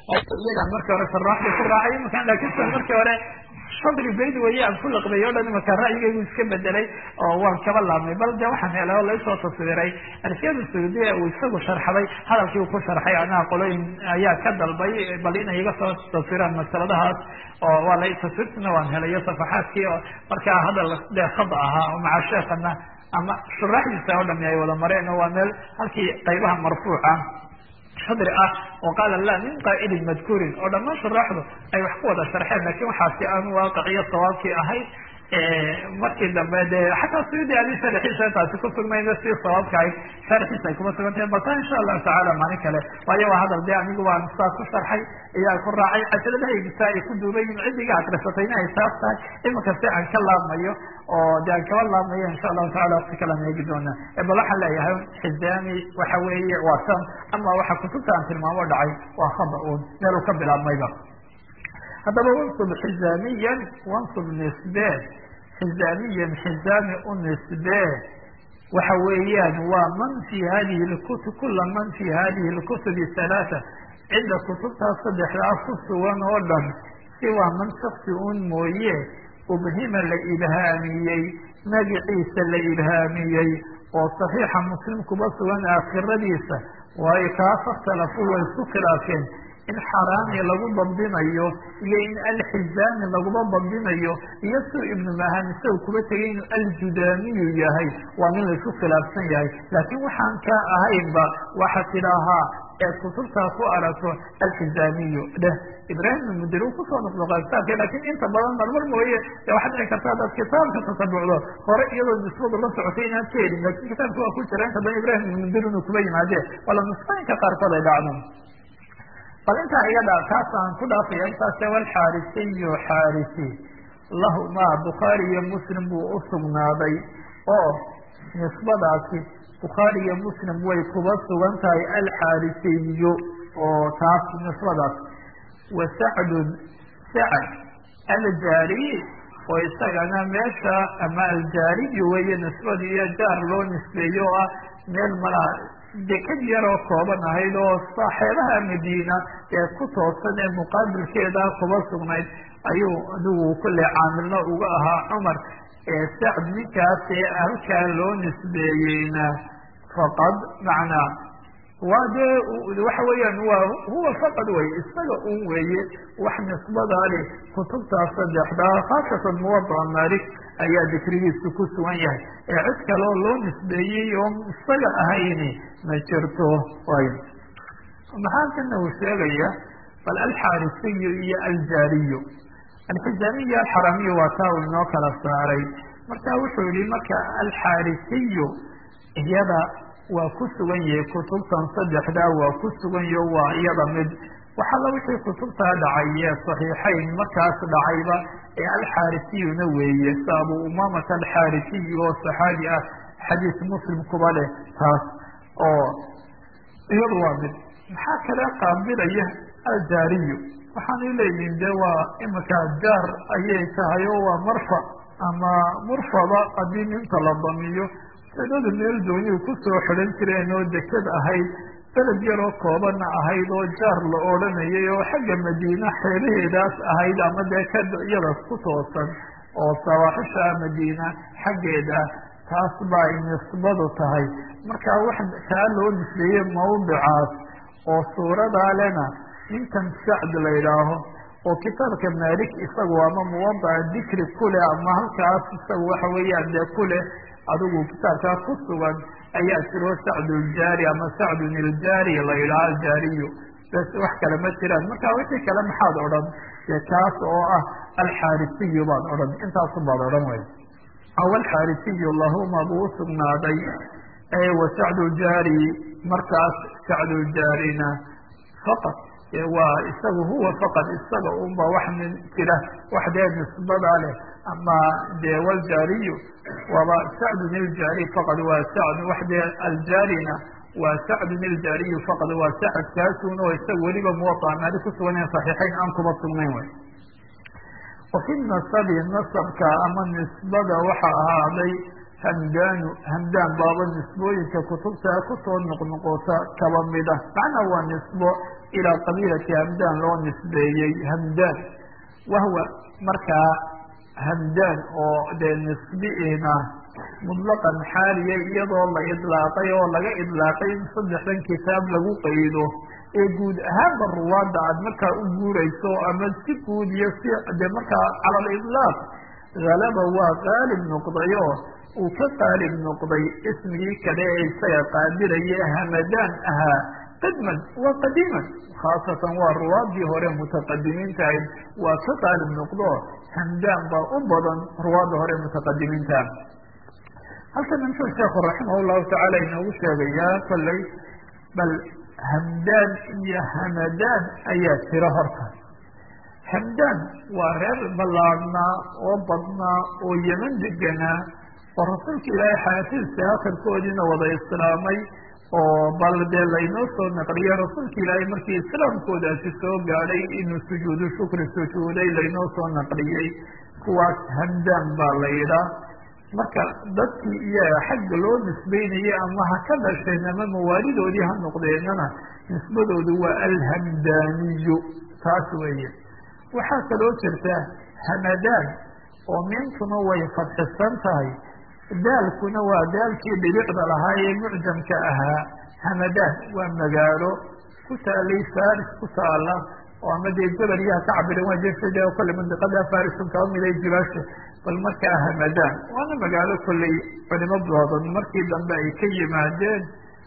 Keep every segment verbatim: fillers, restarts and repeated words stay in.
iyaga markii hore saraaxda ku raacay markaan laakiin markii hore sadri bayd weeye aan ku laqbay o dhan markaa ra'yigaygu iska bedelay oo waan kaba laabmay bal de waxaan helay oo laysoo taswiray alfiyada saudiya uu isagu sharxaday hadalkii uu ku sharxay anaha qolooyin ayaa ka dalbay bal inay iga soo taswiraan masaladahaas oo waa la taswirtina waan helayo safaxaadkii oo markaa hadal dee khada ahaa oo maca sheekana ama shuraaxdiisa oo dhami ay wada mareen oo waa meel halkii qaybaha marfuuca shadri ah oo qaala la min qaa'ilin madkuurin oo dhammaan shuraaxdu ay wax ku wada sharxeen lakin waxaasi aan waaqiciyo sawaabkii ahayd markii dambe de xataa suyudi adi sharxiisa taasi kusugmayna si sawaabka ahayd sharxiisa ay kuma sugantahay balta insha allahu tacaala maalin kale waayo waa hadal de anigu waan saa ku sharxay iyaa ku raacay cajaladahaygisa ay ku duubayin cidiga akrisatayna ay taas tahay iminka si aan ka laabmayo oo de aan kaba laabmayo insha allahu tacala waqti kalaan eegi doona bal waxaan leeyahay xizaami waxa weeye waa san ama waxa kutubta aan tilmaamo dhacay waa khada un meel uu ka bilaabmayba haddaba wansub xizaamiyan wansub nisbe xizaamiyan xizaami u nisbe waxa weeyaan waa man fi hadihi lkutub kula man fi hadihi lkutubi halaata cidda kutubtaas saddexdaa ku sugan oo dhan si waa man shaksi un mooye ubhima la ilhaamiyey magiciisa la ilhaamiyey oo saxiixa muslim kuba sugan aakhiradiisa waayo kaa fakhtalafu way isku khilaafeen in xaraami lagu dabdinayo iyo in alxizaami laguba dabdinayo iyo suu ibnu mahan isaga kuba tegay inuu aljudaamiyu yahay waa min laisku khilaafsan yahay laakiin waxaan kaa ahaynba waxaa tidaahaa ee kutubtaa ku aragto alxizaamiyu dheh ibrahim mudir uu kusoo noqnoqaa kitaabka lakin inta badan marmar mooye de waxaad dhici karta hadaad kitaabka tasabucdo hore iyadoo nisbadu la socotay inaad ka helin lakin kitaabka waa ku jira inta badan ibrahim mudir inuu kuba yimaade wala nusqooyinka qaarkood ay dhacdo bal intaa iga dha taas aan ku dhaafaya intaase walxaarisiyu xaarisi lahuma bukhaari iyo muslim buu usugnaaday oo nisbadaasi bukhaari iyo muslim way kuba sugan tahay alxaarisiyu oo taas nisbadaas wa sacdun sacd aljaariy oo isagana meesha ama aljaariyu weeye nisbadi iyo jaar loo nisbeeyo oo ah meel malaha deked yaroo kooban ahayd oo saaxeebaha madiina ee ku toosan ee muqaabilkeeda kuba sugnayd ayuu adigu kulle caamilna uga ahaa cumar sacd ninkaas ee halkaa loo nisbeeyeyna faqad macnaa waa dee waxa weeyaan waa huwa faqad wey isaga un weeye wax nisbadaa leh kutubtaas saddexdaa khaasatan muwadaca malik ayaa dikrigiisu ku sugan yahay ee cid kaleo loo nisbeeyey oo isaga ahayni ma jirto y maxaa kana uu sheegaya bal alxaarisiyu iyo aljaariyu alxizaamiy iyo alxaramiyu waa taa uu inoo kala saaray marka wuxuu yihi marka alxaarisiyu iyada waa ku sugan yahay kutubtan saddexdaa waa ku sugan yaho waa iyada mid waxalla wixii kutubtaa dhacay ee saxiixayn markaas dhacayba ee alxaarisiyuna weeye sa abu umamata alxaarisiyu oo saxaabi ah xadiis muslim kuba leh taas oo iyadu waa mid maxaa kale qaabilaya aljaariyu waxaanay leeyihin de waa imika jaar ayay tahay oo waa marfac ama murfada haddii ninta la damiyo sanada meel dooniyuu kusoo xidan jireen oo deked ahayd beled yaroo koobana ahayd oo jaar la odhanayay oo xagga madiina xeelaheedaas ahayd ama dee ka iyadaas ku toosan oo sawaaxisha madiina xaggeeda taas baa nisbadu tahay marka wax kaa loo nisbeeyey mawdicaas oo suuradaa lena ninkan sacd la yidhaaho oo kitaabka malik isagu ama muwadaca dikri kuleh ama halkaas isagu waxa weeyaan dee kuleh adigu kitaabkaa ku sugan ayaa jiro sacduljaari ama sacdun iljaari la yidhaha aljaariyu bes wax kale ma jiraan marka wixii kale maxaad odhan dee kaas oo ah alxaarisiyu baad odhan intaasu baad odhan wey aw alxaarisiyu lahuma buu usugnaaday wa sacduljaari markaas sacduljaarina faqad waa isaga huwa faqad isaga unba wax min jira wax dee nisbadaa leh ama dee waljaariyu waaba sacdun iljaari faqad waa sacd wax dee aljaarina waa sacdun iljaariyu faqad waa sacd kaasun oo isaga weliba muwadaca maali kusugan saxiixayn aan kuba sugnayn wey wafi nasabi nasabka ama nisbada waxa ahaaday hamdaanu hamdaan baaba nisbooyinka kutubtaa kusoo noqnoqota kaba mida macnaa waa nisbo ilaa qabiilati hamdaan loo nisbeeyey hamdaan wahwa markaa hamdaan oo dee nisbiina mutlaqan xaaliya iyadoo la idlaaqay oo laga idlaaqay in saddexdan kitaab lagu qaydo ee guud ahaanba ruwaadda aad markaa u guurayso ama si guud iyo si de markaa cala alidlaaq halaba waa qaalib noqdayo uu ka qaalib noqday ismigii kale ee isaga qaadiraya hamadaan ahaa qidman waa qadiiman khaasatan waa ruwaadii hore mutaqadimiintahayd waa ka qaalib noqdo hamdaan baa u badan ruwaadda hore mutaqadimiinta halkan muxuu sheekhu raximah llahu tacaala inoogu sheegayaa kolley bal hamdaan iyo hamadaan ayaa jira horta hamdaan waa reer ballaadhnaa oo badnaa oo yeman deganaa oo rasuulka ilaahay xayaatiisa akhirkoodiina wada islaamay oo bal dee laynoo soo naqliya rasuulka ilaahay markii islaamkoodaasi soo gaadhay inuu sujuudu shukri sujuuday laynoo soo naqliyey kuwaas hamdaan baa la yidhaa marka dadkii iyaga xagga loo nisbeynayay ama ha ka dhasheen ama mawaalidoodii ha noqdeenana nisbadoodu waa alhamdaaniyu taas weeye waxaa kaloo jirta hamadaan oo miintuna way fadxisan tahay daalkuna waa daalkii dhibicda lahaa ee mucjamka ahaa hamadaan waa magaalo ku taalay faris ku taala oo ama dee jabaliyaha ka cabiran waa jeefade kole mandiqada farisun kaba miday jibaasha bal markaa hamadaan waana magaalo kolley culimo badan markii dambe ay ka yimaadeen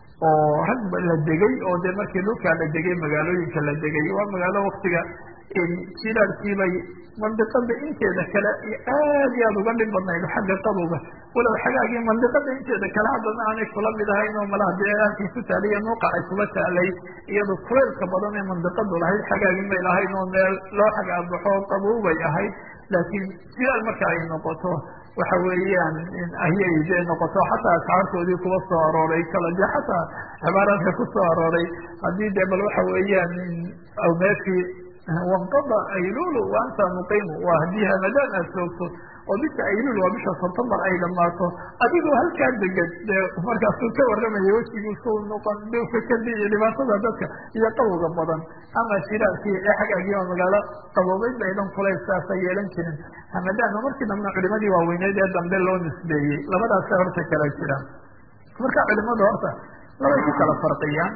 oo rag la degay oo dee markii dhulkaa la degay magaalooyinka la degay waa magaalo waktiga jilaarkiibay mandiqada inteeda kale aad iyo aada uga dhib badnayd xagga qabowga walow xagaagii mandiqada inteeda kale haddana aanay kula mid ahayn oo malaha dee halkii ku taaliya nuuqa ay kuba taalay iyadoo kuleylka badan ee mandiqadu lahayd xagaagin bay lahayn oo meel loo xagaabaxo qabow bay ahayd laakiin jilaal marka ay noqoto waxa weeyaan ayay dee noqoto xataa asxaartoodii kuba soo arooray kala dee xataa cibaaraadka ku soo arooray haddii dee bal waxa weeyaan meeshii wanqada aylulu wa anta muqimu waa haddii hamadaan aad joogto oo bisha aylul waa bisha septembar ay dhamaato adigoo halkaa degan dee markaasuu ka warramaya wejigiisu noqon dhowka kadi iyo dhibaatada dadka iyo qabowga badan ama shiraalkii ee xagaagii waa magaalo qaboobeyd baydan kulays saasa yeelan jirin hamadaanna markii dambena culimadii waaweyneed ee dambe loo nisbeeyey labadaasa horta kala jiraan marka culimadu horta labay ku kala farqiyaan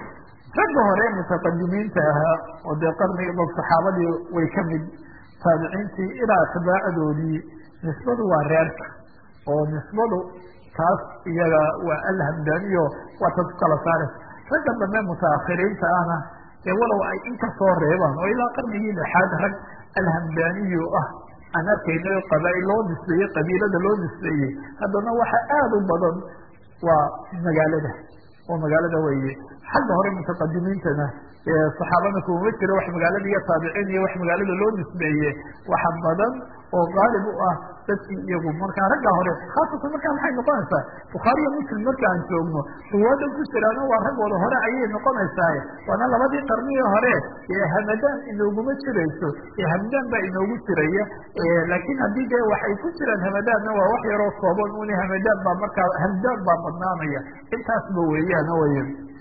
ragga hore mutaqadimiinta ahaa oo dee qarniga saxaabadii way ka mid taabiciintii ilaa atbaacdoodii nisbadu waa reerka oo nisbadu taas iyaga waa alhamdaaniyo waa ta ku kala saaraysa ragga dambe mutaakhiriinta ahna ee walow ay in kasoo reebaan oo ilaa qarnigii lixaad rag alhamdaaniyo ah aan arkayno qabaa-il loo nisbeeyey qabiilada loo nisbeeyey haddana waxa aada u badan waa magaalada oo magaalada weye xagga hore mutaqadimiintana saxaabada kuma jiro wax magaalada iyo taabiciin iyo wax magaalada loo nisbeeye waxa badan oo qaalib u ah dadkii iyagu markaa ragga hore khaasatan markaa maxay noqonaysaa bukhaari iyo muslim marka aan joogno ruwaada ku jiraana waa raggooda hore ayay noqonaysaa waana labadii qarnigii hore ee hamadaan inooguma jirayso ee hamdaan baa inoogu jiraya laakiin haddii dee waxay ku jiraan hamadaanna waa wax yaroo kooban un hamadaan baa markaa hamdaan baa badnaanaya intaasba weeyaan way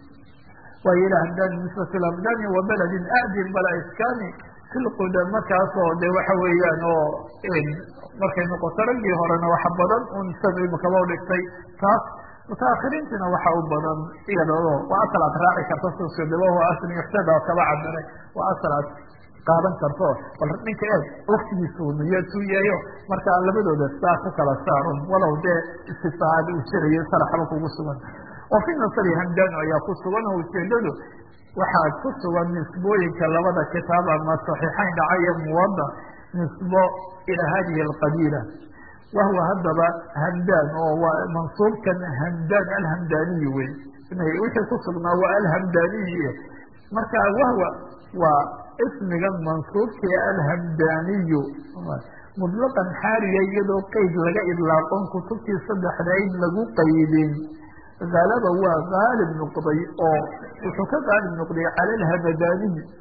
way ila hamdaan nisbat hamdaani wa baladin aadin bala iskaani silquda markaasoo de waxa weeyaan oo markay noqoto raggii horena waxa badan un san imakaba dhigtay taas mutaakhiriintina waxa u badan iyadoo waa asal aad raaci karto sosodabo asl yuxtada oo kaba cabiray waa asal aad qaadan karto bal ninka eeg waktigiisu niyadku yahayo marka labadooda saa ku kala saaro walow dee istisaad uu jirayo saraxba kugu sugan oo fi nasri hamdaan ayaa ku sugan oo ujeedadu waxaa ku sugan nisbooyinka labada kitaab ama saxiixayn dhacaya muwada nisbo ila hadihi alqabiila wahuwa haddaba hamdaan oo waa mansuubkan hamdaan alhamdaaniyi wey wixii ku sugnaa waa alhamdaaniyi marka wahwa waa ismigan mansuubka alhamdaaniyu mutlaqan xaaliya iyadoo qeyd laga idlaaqon kutubtii saddexdayd lagu qaydin halaba waa qaalib noqday oo wuxuu ka qaalib noqday cala alhamadaniyi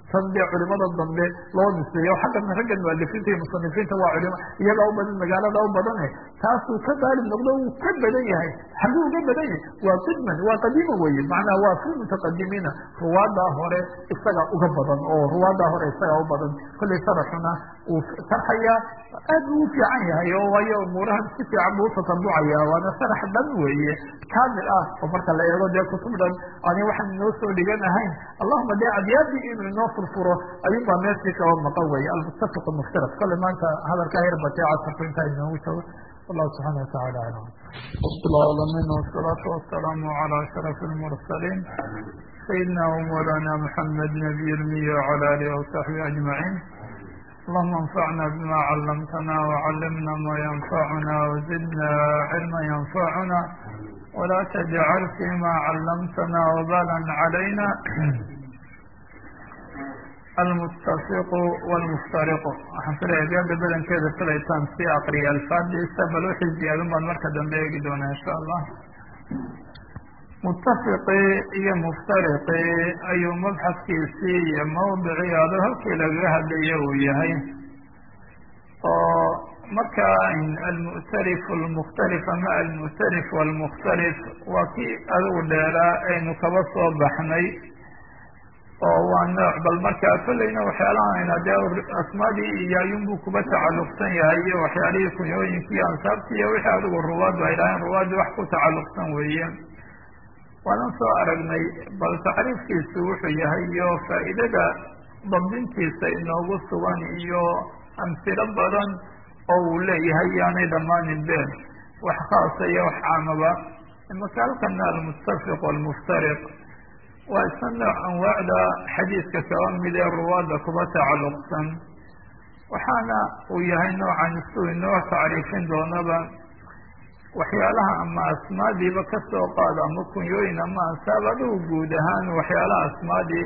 tan dee culimada dambe loo nisbeeyo xaggan raggan mualifiinta iyo musanifiinta waa culimo iyagaa u badan magaalada u badane taasuu ka daalib noqdo uu ka badan yahay xaguu uga badan yahay waa qidman waa qadiima weye macnaa waa fi mutaqadimiina ruwaada hore isaga uga badan oo ruwaada hore isaga u badan kollay sharaxuna uu sharxaya aad buu u fiican yahay oo waayo umuurahan si fiican buu utatabucaya waana sharax dhan weeye kaamil ah oo marka la eego dee kutub dhan ani waxaan inoo soo dhigan ahayn allahuma dee abyaadii inuu inoo furfuro ayuun baa meeshii kaba maqan weye almuttafiq mukhtalaf kale maanta hadalkaa yar batee casarku intaa inoogu tago wallahu subxaana watacaala aclam alamin wasalaatu wasalaamu cala ashraf almursaliin sayidina wamawlana muxamed nabiy lmiya wcala alihi wasaxbihi ajmaciin اللهم انفعنا بما علمتنا وعلمنا ما ينفعنا وزدنا علما ينفعنا ولا تجعل فيما علمتنا وبالا علينا المتفق والمفترق waxaan filaya gaada badankeeda filaytaan si aqriya alfaadisa bal wixii ziyaadin baan marka dambe eegi doonaa insha allah mutafiqi iyo muftariqi ayuu mabxadkiisii iyo mawdicii ado halkii lagaga hadlaya uu yahay oo marka almu'tarif almukhtalif ama almu'tarif walmukhtalif waa kii adigu dheeraa aynu kaba soo baxnay oo waa nooc bal markaa kollayna waxyaalahan dee asmaadii iyo ayuunbuu kuba tacalluqsan yahay iyo waxyaalihii kunyooyinkii iyo ansaabtii iyo wixii adigu ruwaadu ay dhahayn ruwaadii wax ku tacalluqsan weeye waanan soo aragnay bal tacriifkiisu wuxuu yahay iyo faa'iidada dabdintiisa inoogu sugan iyo amsilo badan oo uu leeyahay yaanay dhammaanin been wax khaasa iyo wax caamaba makaalkana almuttafiq walmuftariq waa isna nooc anwaacda xadiiska kaba mid ee ruwaadda kuba tacalluqsan waxaana uu yahay noocan isuu inoo tacriifin doonaba waxyaalaha ama asmaadiiba ka soo qaada ama kunyooyin ama ansaab adigu guud ahaan waxyaalaha asmaadii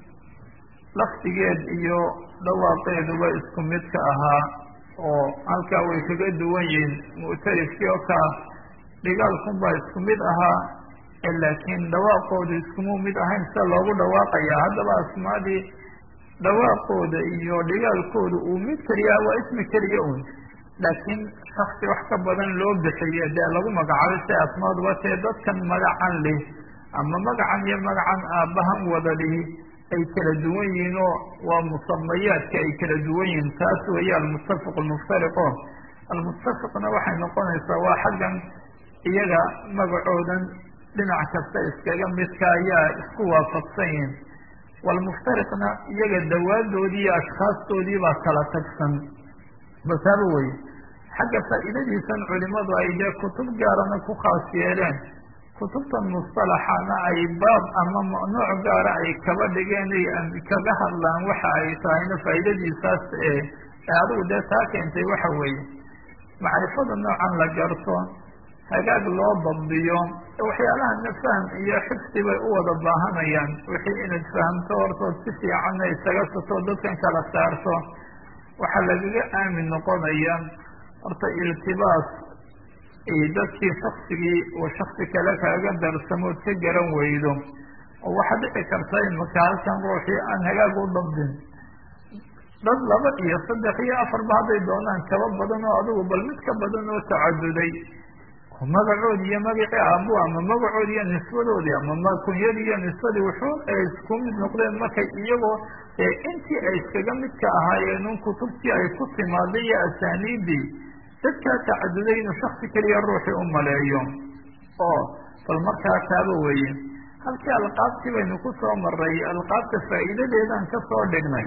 laftigeed iyo dhawaaqeeduba isku mid ka ahaa oo halkaa way kaga duwan yihiin mu'tarifkii oo kaa dhigaalkunbaa isku mid ahaa laakiin dhawaaqoodu iskumu mid ahayn sida loogu dhawaaqaya haddaba asmaadii dhawaaqooda iyo dhigaalkooda uu mid keliya waa ismi keliya un laakiin shaksi wax ka badan loo bixiyo dee lagu magacaabay si asmaaduba tee dadkan magacan leh ama magacan iyo magacan aabbahan wada lihi ay kala duwan yihiin oo waa musamayaadka ay kala duwan yihiin taas weeye almuttafiq almuftariqo almuttafiqna waxay noqonaysaa waa xaggan iyaga magacoodan dhinac kasta iskaga midka ayaa isku waafaqsan yihiin walmuftariqna iyaga dawaadoodii iyo ashkhaastoodii baa kala tagsan basaaba weye xagga faa'iidadiisan culimadu ay dee kutub gaarana ku khaas yeeleen kutubtan mustalaxana ay baab ama nooc gaara ay kaba dhigeen ay kaga hadlaan waxa ay tahayna faa'iidadiisaas ee adigu dee taa keentay waxa weeye macrifada noocan la garto hagaag loo dabdiyo waxyaalahana fahm iyo xifdi bay u wada baahanayaan wixii inaad fahamto hortood si fiicanna isaga sato dadkan kala saarto waxaa lagaga aamin noqonaya horta iltibaas dadkii shaksigii uu shaksi kale kaaga darsamood ka garan weydo oo waxaa dhici karta imaka halkan ruuxii aan hagaag u dabdin dad laba iyo saddex iyo afarba hadday doonaan kaba badan oo adigu bal mid ka badan oo tacaduday magacoodi iyo magacii aabu ama magacoodi iyo nisbadoodii ama kunyadii iyo nisbadii wuxuu ay isku mid noqdeen markay iyagoo intii ay iskaga midka ahaayeen un kutubtii ay ku timaaday iyo asaaniidii dadkaa tacaduday inuu shaksi keliya ruuxii u maleeyo oo bal markaa taaba weeye halkii alqaabtii baynu ku soo maray alqaabta faa'iidadeedaan ka soo dhignay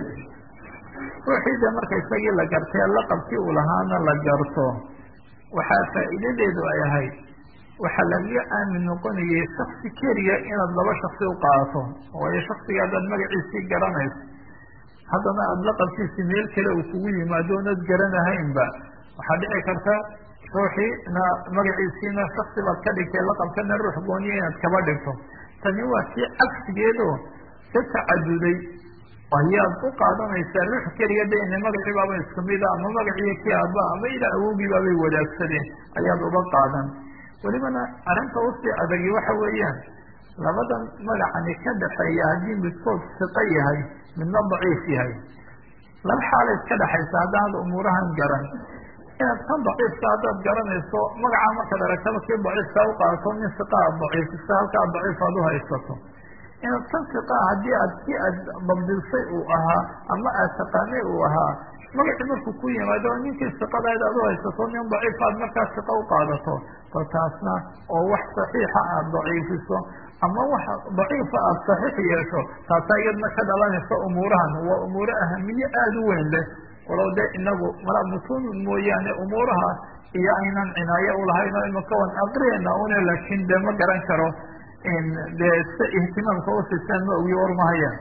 ruuxii de marka isagii la gartay laqabkii uu lahaana la garto waxaa faa'iidadeedu ay ahayd waxaa lagaga aamin noqonayay shaksi keliya inaad laba shaksi u qaato waayo shaksiga haddaad magaciisii garanayso haddana aada laqabkiisi meel kale uu kugu yimaado oonad garanahaynba waxaa dhici karta ruuxiina magaciisiina shaksi baad ka dhigtay laqabkana ruux gooniya inaad kaba dhigto tani waa sii cagsigeedo ka tacaduday ayaad u qaadanaysaa ruux keliya de ina magacii baaba isku mida ama magaciiyo kii aaba ama ilaa awogii baabay wadaagsadeen ayaad uga qaadan welibana arrinta usii adagi waxa weeyaan labadan magacani ka dhaxeeya haddii midkood siqo yahay midna daciif yahay laba xaalay iska dhexaysa haddaad umuurahan garan inaad kan daciifka haddaad garanayso magacaa markaad aragtaba kii daciifka u qaadato nin siqa aad daciifisa halkaa daciif aad u haysato inaad kan siqaa haddii aad si aad dabdilsay uu ahaa ama aad taqaanay uu ahaa magacii markuu ku yimaado ninkii siqadayd aad u haysato nin daciif aad markaa siqa u qaadato bal taasna oo wax saxiixa aad daciifiso ama wax daciifa aad saxiix yeesho taasaa iyadna ka dhalanaysa umuurahan waa umuuro ahamiye aada u weyn leh walow dee inagu mala mutuun mooyaane umuuraha iyo aynan cinaaye ulahayn oo imaka wan aqriyayna una laakin dee ma garan karo dee si ihtimaamka usisaan ma ogi warmahayaan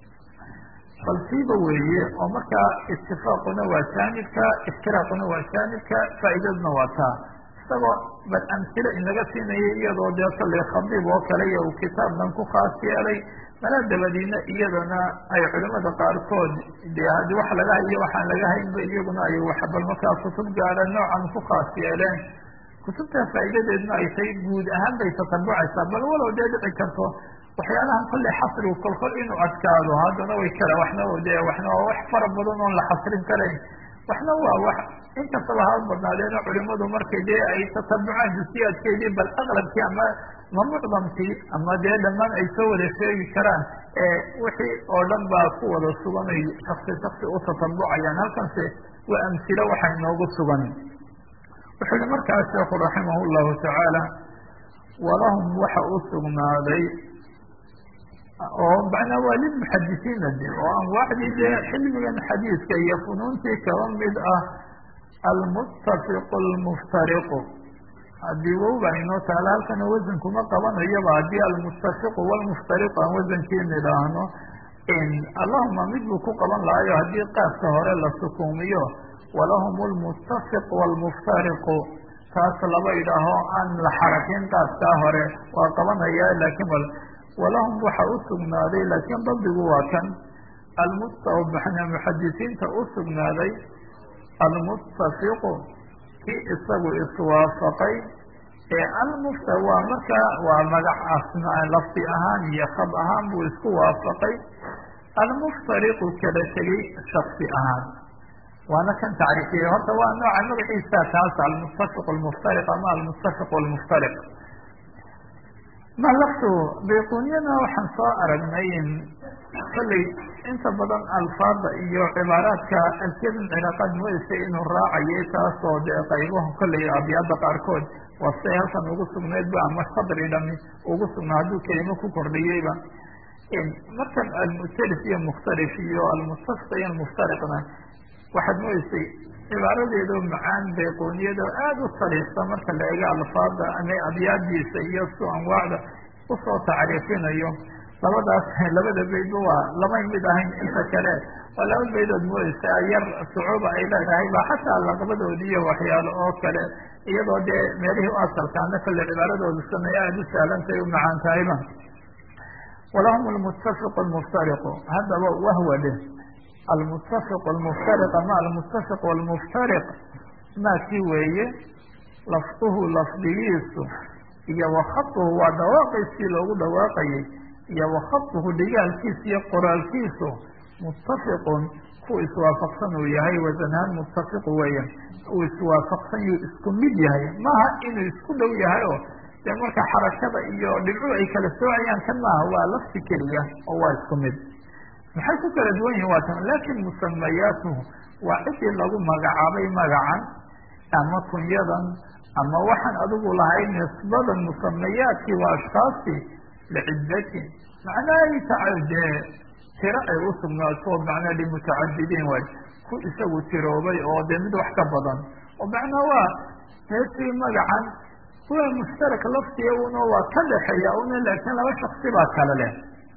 bal siiba weeye oo markaa itifaaquna waa jaanibka iftiraaquna waa jaanibka faa'iidaduna waa taa isagoo bal amhilo inaga siinayay iyadoo dee sallay khadiib oo kale iyo uu kitaabkan ku khaas yeelay mala dabadiina iyadana ay culimada qaarkood dee haddii wax laga hayo waxaan laga haynba iyaguna ay wax bal markaa kutub gaara noocan ku khaas yeeleen kutubtaa faa'iidadeedna ay tahay guud ahaan bay tatabucaysaa bal walow dee dhici karto waxyaalahan kolley xasrigu kolkol inuu adkaado haddana way kala waxna de waxna waa wax fara badan oon la xasrin karayn waxna waa wax inkastaba ha badnaadeeno culimadu markay dee ay tatabucaan jusiyaadkeedii bal aqlabkii ama ma mucdamkii ama dee dhammaan ay soo wada sheegi karaan wixii oo dhan baa ku wada sugan ay shaksi shaksi u tatabucayaan halkanse waa amhilo waxa inoogu sugan wuxuu yihi markaa sheekhu raximah llahu tacaala walahum waxa u sugnaaday oo macnaa waa lilmuxadisiina de oo anwaacdii dee xilmigan xadiiska iyo funuuntii kaba mid ah almuttafiqu almuftariqu haddii wow baa inoo taala halkana wasankuma qabanayaba haddii almuttafiqu walmuftariqu aan wasankii nidhaahno allahuma mid buu ku qaban lahayo haddii qaafka hore la sukuumiyo walahum lmuttafiq walmuftariqu taas laba idhaaho aan la xarakeyn qaafkaa hore waa qabanaya laakiin bal walahum waxa u sugnaaday laakiin dabdigu waa kan almustaxna muxadisiinta u sugnaaday almuttafiqu kii isagu iswaafaqay ee almufta waa markaa waa magac asma lafdi ahaan iyo khab ahaan buu isku waafaqay almuftariqu kala tegay shaksi ahaan waana kan tacriifiyey horta waa nooca magaciisa taas almuttafiq almuftariq ama almuttafiq almuftariq ma laftu bayquniyana waxaan soo aragnay kolley inta badan alfaada iyo cibaaraadka alkedan ciraaqaad moodaysa inuu raacayay taasoo dee qaybaha kolley abyaada qaarkood waa siday halkan ugu sugnaydba ama sadri dhami ugu sugnaa hadduu kelimo ku kordhiyeyba markan almutalif iyo mukhtalif iyo almuttafiq iyo almuftariqna waxaad moodaysay cibaaradeedo macaan bayqooniyada aada u sariixsa marka la ego alfaada ama abyaadiisa iyo su anwaacda usoo tacriifinayo labadaas labada baydba waa lamay mid ahayn inta kale waa laba baydood moodaysa yar sucuuba ay leedahay ba xataa laqabadoodi iyo waxyaalo oo kale iyadoo dee meelihii u asalkaana kale cibaaradooda sanay aada u sahlantay u macaan tahayba walahum almuttafiq almuftariqu haddaba wahwa dheh almuttafiq almuftariq ama almuttafiq almuftariq maakii weeye lafduhu lafdigiisu iyo wakhaduhu waa dhawaaqiisii loogu dhawaaqayay iyo wakhaduhu dhigaalkiisa iyo qoraalkiisu muttafiqun ku iswaafaqsan uu yahay wasanhaan muttafiqu weeya uu iswaafaqsan yuu isku mid yahay maaha inuu isku dhow yahay oo dee marka xarakada iyo dhibcu ay kala soocayaan kan maaha waa lafdi keliya oo waa isku mid maxay ku kala duwan yihin waa tan laakin musamayaatuhu waa cidii lagu magacaabay magacan ama kunyadan ama waxaan adigu lahay nisbadan musamayaadkii waa ashkaasti licidatin macnahay tacadee tiro ay u sugnaato macnaa limutacadidiin waay ku isagu tiroobay oo dee mid wax ka badan oo macnaa waa heesii magacan kuwa mushtarak laftiga una waa ka dhexeeya una laakiin laba shaksi baa kale leh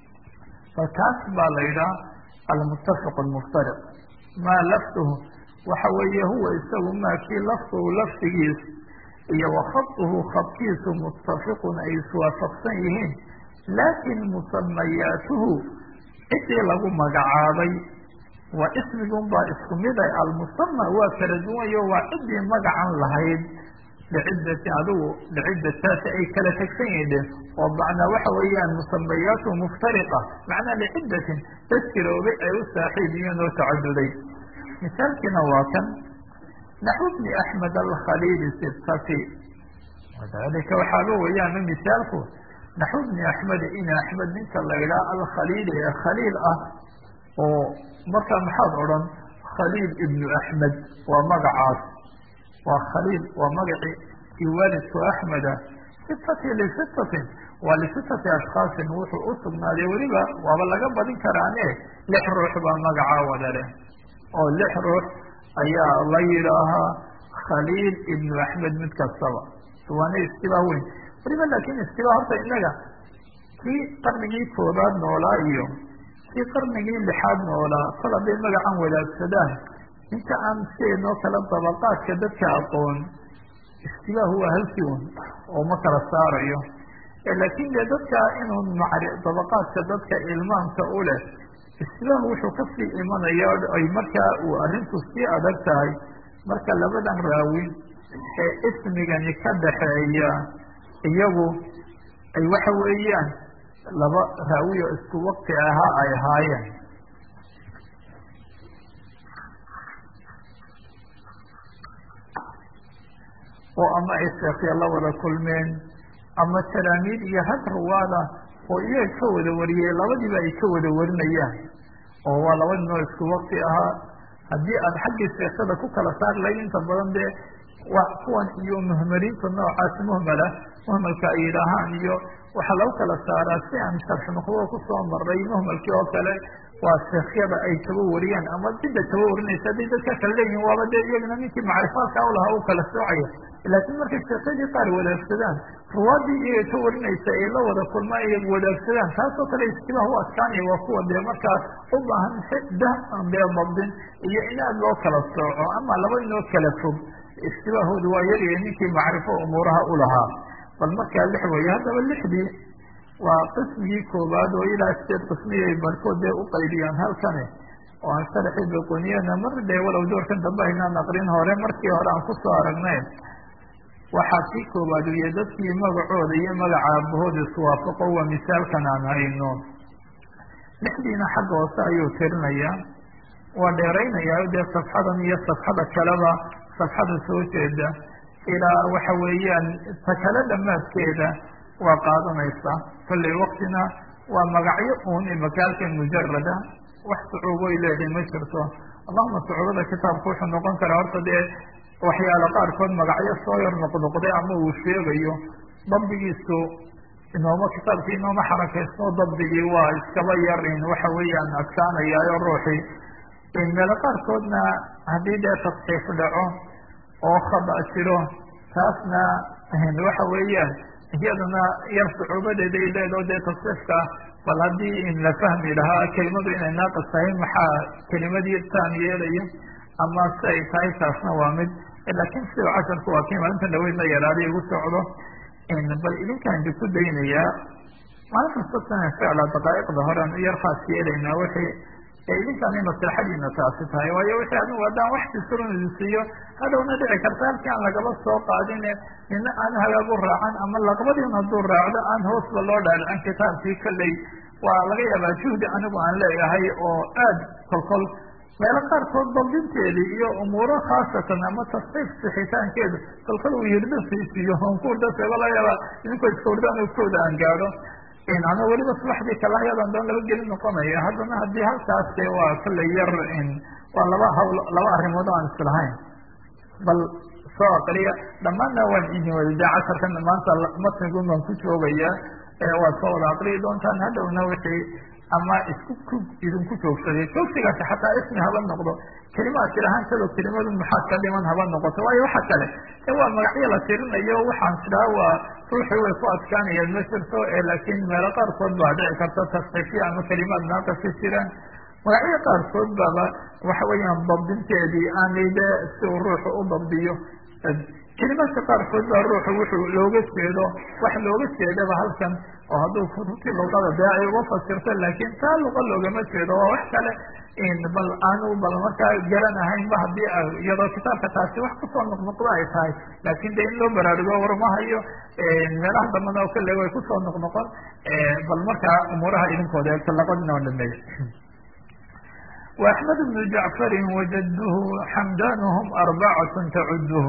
falkaas baa la yidhaha almuttafiq almuftariq maa lafduhu waxa weeye huwa isagu maa kii lafduhu lafdigiis iyo wakhaduhu khadkiisu muttafiqun ay iswaafaqsan yihiin laakin musamayaatuhu cidii lagu magacaabay waa ismigun baa isku mid ay almusama waa kala duwanyo waa cidii magacan lahayd liciddati adigu liciddataasi ay kala tegsan yihiin oo macnaa waxa weeyaan musamayaatu muftariqa macnaa liciddatin dadkiroobay ay u saaxiib yihiin oo tacaduday. misaalkiina waa kan naxwu bni axmed alkhaliili sibtati wadalika waxaaba weeyaan misaalku naxwu bni axmed in axmed ninka la idhaha alkhaliili ee khaliil ah oo markaa maxaad odhan khaliil ibnu axmed waa magacaas waa khaliil waa magacii kii waalidku axmeda sitati lisitatin waa lisitati ashkhaasin wuxuu u sugnaaday weliba waaba laga badin karaane lix ruux baa magacaa wada leh oo lix ruux ayaa la yidhaahaa khaliil ibnu axmed mid kastaba waana istibaa weyn weliba laakin istibaa horta inaga kii qarnigii koobaad noolaa iyo kii qarnigii lixaad noolaa kol hadday magacan wadaagsadaan inta aan sidaynoo kala dabaqaadka dadka aqoon istibaahu waa halkii un oo ma kala saarayo laakin dee dadka inuu macri dabaqaadka dadka ilmaamka u leh istibaahu wuxuu kasii imanaya ay markaa uu arrintu sii adag tahay marka labadan raawi ee ismigani ka dhaxeeya iyagu ay waxa weeyaan laba raawiyo isku waqti ahaa ay ahaayeen oo ama ay sheekya la wada kulmeen ama talaamiid iyo rag ruwaada oo iyaga ka wada wariyey labadiiba ay ka wada warinayaan oo waa laba ninoo isku waqti ahaa haddii aad xaggii sheekada ku kala saar lahayd inta badan dee waa kuwan iyo muhmaliinta noocaasi muhmala muhmalka ay yidhaahaan iyo waxaa lagu kala saaraa si aan sharx nuqdada kusoo maray muhmalkii oo kale waa sheekhyada ay kaba wariyaan ama cidda kaba warinaysa hadday dadka kala leeyihin waaba dee iyagana ninkii macrifaadka ulahaa u kala soocaya laakiin markay sheekadii qaar wadaagsadaan ruwaadii iyaga ka warinaysa ay la wada kulmaan ay wadaagsadaan taasoo kale istibaah u adkaanaya waa kuwa dee markaas u baahan dah aan dee dabdin iyo in aad loo kala sooco ama laba inoo kala fog istibaahoodu waa yaryahay ninkii macrifo umuuraha u lahaa bal markaa lix weeye haddaba lixdii waa qismigii koobaad oo ilaa sideed qismiyay barkood dee u qaydiyaan halkani oo aan sharaxii beqoniyana mar dee walow doorkan dambe aynaan aqrin hore markii hore aan kusoo aragnay waxaa kii koobaad uya dadkii magacooda iyo magaca aabahooda iswaafaqo waa misaalkan aan hayno lixdiina xagga hoose ayuu tirinayaa waa dheeraynayaa dee safxadan iyo safxada kaleba safxada soo jeeda ilaa waxa weeyaan ta kale dhamaadkeeda waa qaadanaysa kollay waktina waa magacyo uun imakaalkan mujarada wax sucuuboy leedahay ma jirto allahuma sucuubada kitaabku wuxuu noqon karaa horta dee waxyaalo qaarkood magacyo soo yar noqnoqday ama uu sheegayo dabdigiisu inooma kitaabkii inooma xarakaysto dabdigii waa iskaba yarin waxa weeyaan adkaanayaayo ruuxii meelo qaarkoodna haddii dee tasxiif dhaco oo khada jiro taasna waxa weeyaan iyadana yar sucuubadeeday leedo dee tasxiifka bal haddii in la fahmi lahaa kelimadu inay naaqis tahay maxaa kelimadii taan yeelaya ama si ay tahay taasna waa mid laakiin sida casharku waa kii maalinta dhaweydna yaraaday igu socdo bal idinkaan di ku daynayaa maalin kastatan ficla daqaa'iqda horean u yar khaas yeelaynaa wixii idinkaan in maslaxadiina taasi tahay waayo wixii adigu haddaan wax sisurun idin siiyo hadhowna dhici karta halkii aan lagaba soo qaadine nina aan hagaag u raacan ama laqbadiin hadduu raacdo aan hoosba loo dhaadhicin kitaabkii kolley waa laga yaabaa juhdi anigu aan leeyahay oo aad kolkol meelo qaarkood dabdinteedii iyo umuuro khaasatan ama tasxiif sixitaankeedu kolkol uu yirdo siisiyo onkuurdasego laga yaaba idinkoo iska hurdaan ogtooda aan gaadho ana weliba subaxdii kalahyadan doon laba gelin noqonaya haddana haddii halkaas de waa kollay yar waa laba hawl laba arrimood aan islahayn bal soo aqriya dhammaanna waan idin wadadaa casharkan maanta matnigun baan ku joogaya waad soo wada aqriyi doontaan hadhowna wixii ama isku ku idinku joogsaday joogsigaasi xataa ismi haba noqdo kelimaad tirahaan kalo kelimadu maxaad ka dhiman haba noqoto waayo waxa kale e waa magacyo la tirinayo waxaan tiraa waa ruuxii way ku adkaanayaan ma jirto laakiin meelo qaarkood baa dhici karta tasxiifiya ama kelimaad naaqasi jiraan magacyo qaarkood baaba waxa weeyaan dabdinteedii aanay de si uu ruuxu u dabdiyo kelimaadka qaarkood baa ruuxu wuxuu looga jeedo wax looga jeedaba halkan oo hadduu kutubtii luqada dee ay uga fasirto laakiin taa luqa loogama jeedo waa wax kale bal aanu bal markaa garanahaynba haddii iyadoo kitaabka taasi wax kusoo noqnoqdo ay tahay laakin de in loo baraarugo warmahayo meelaha dambana oo kale way kusoo noqnoqon bal markaa umuuraha idinkooda eegto labadina oo dhameeya وأحمد بن جعفر وجده حمدانهم أربعة تعده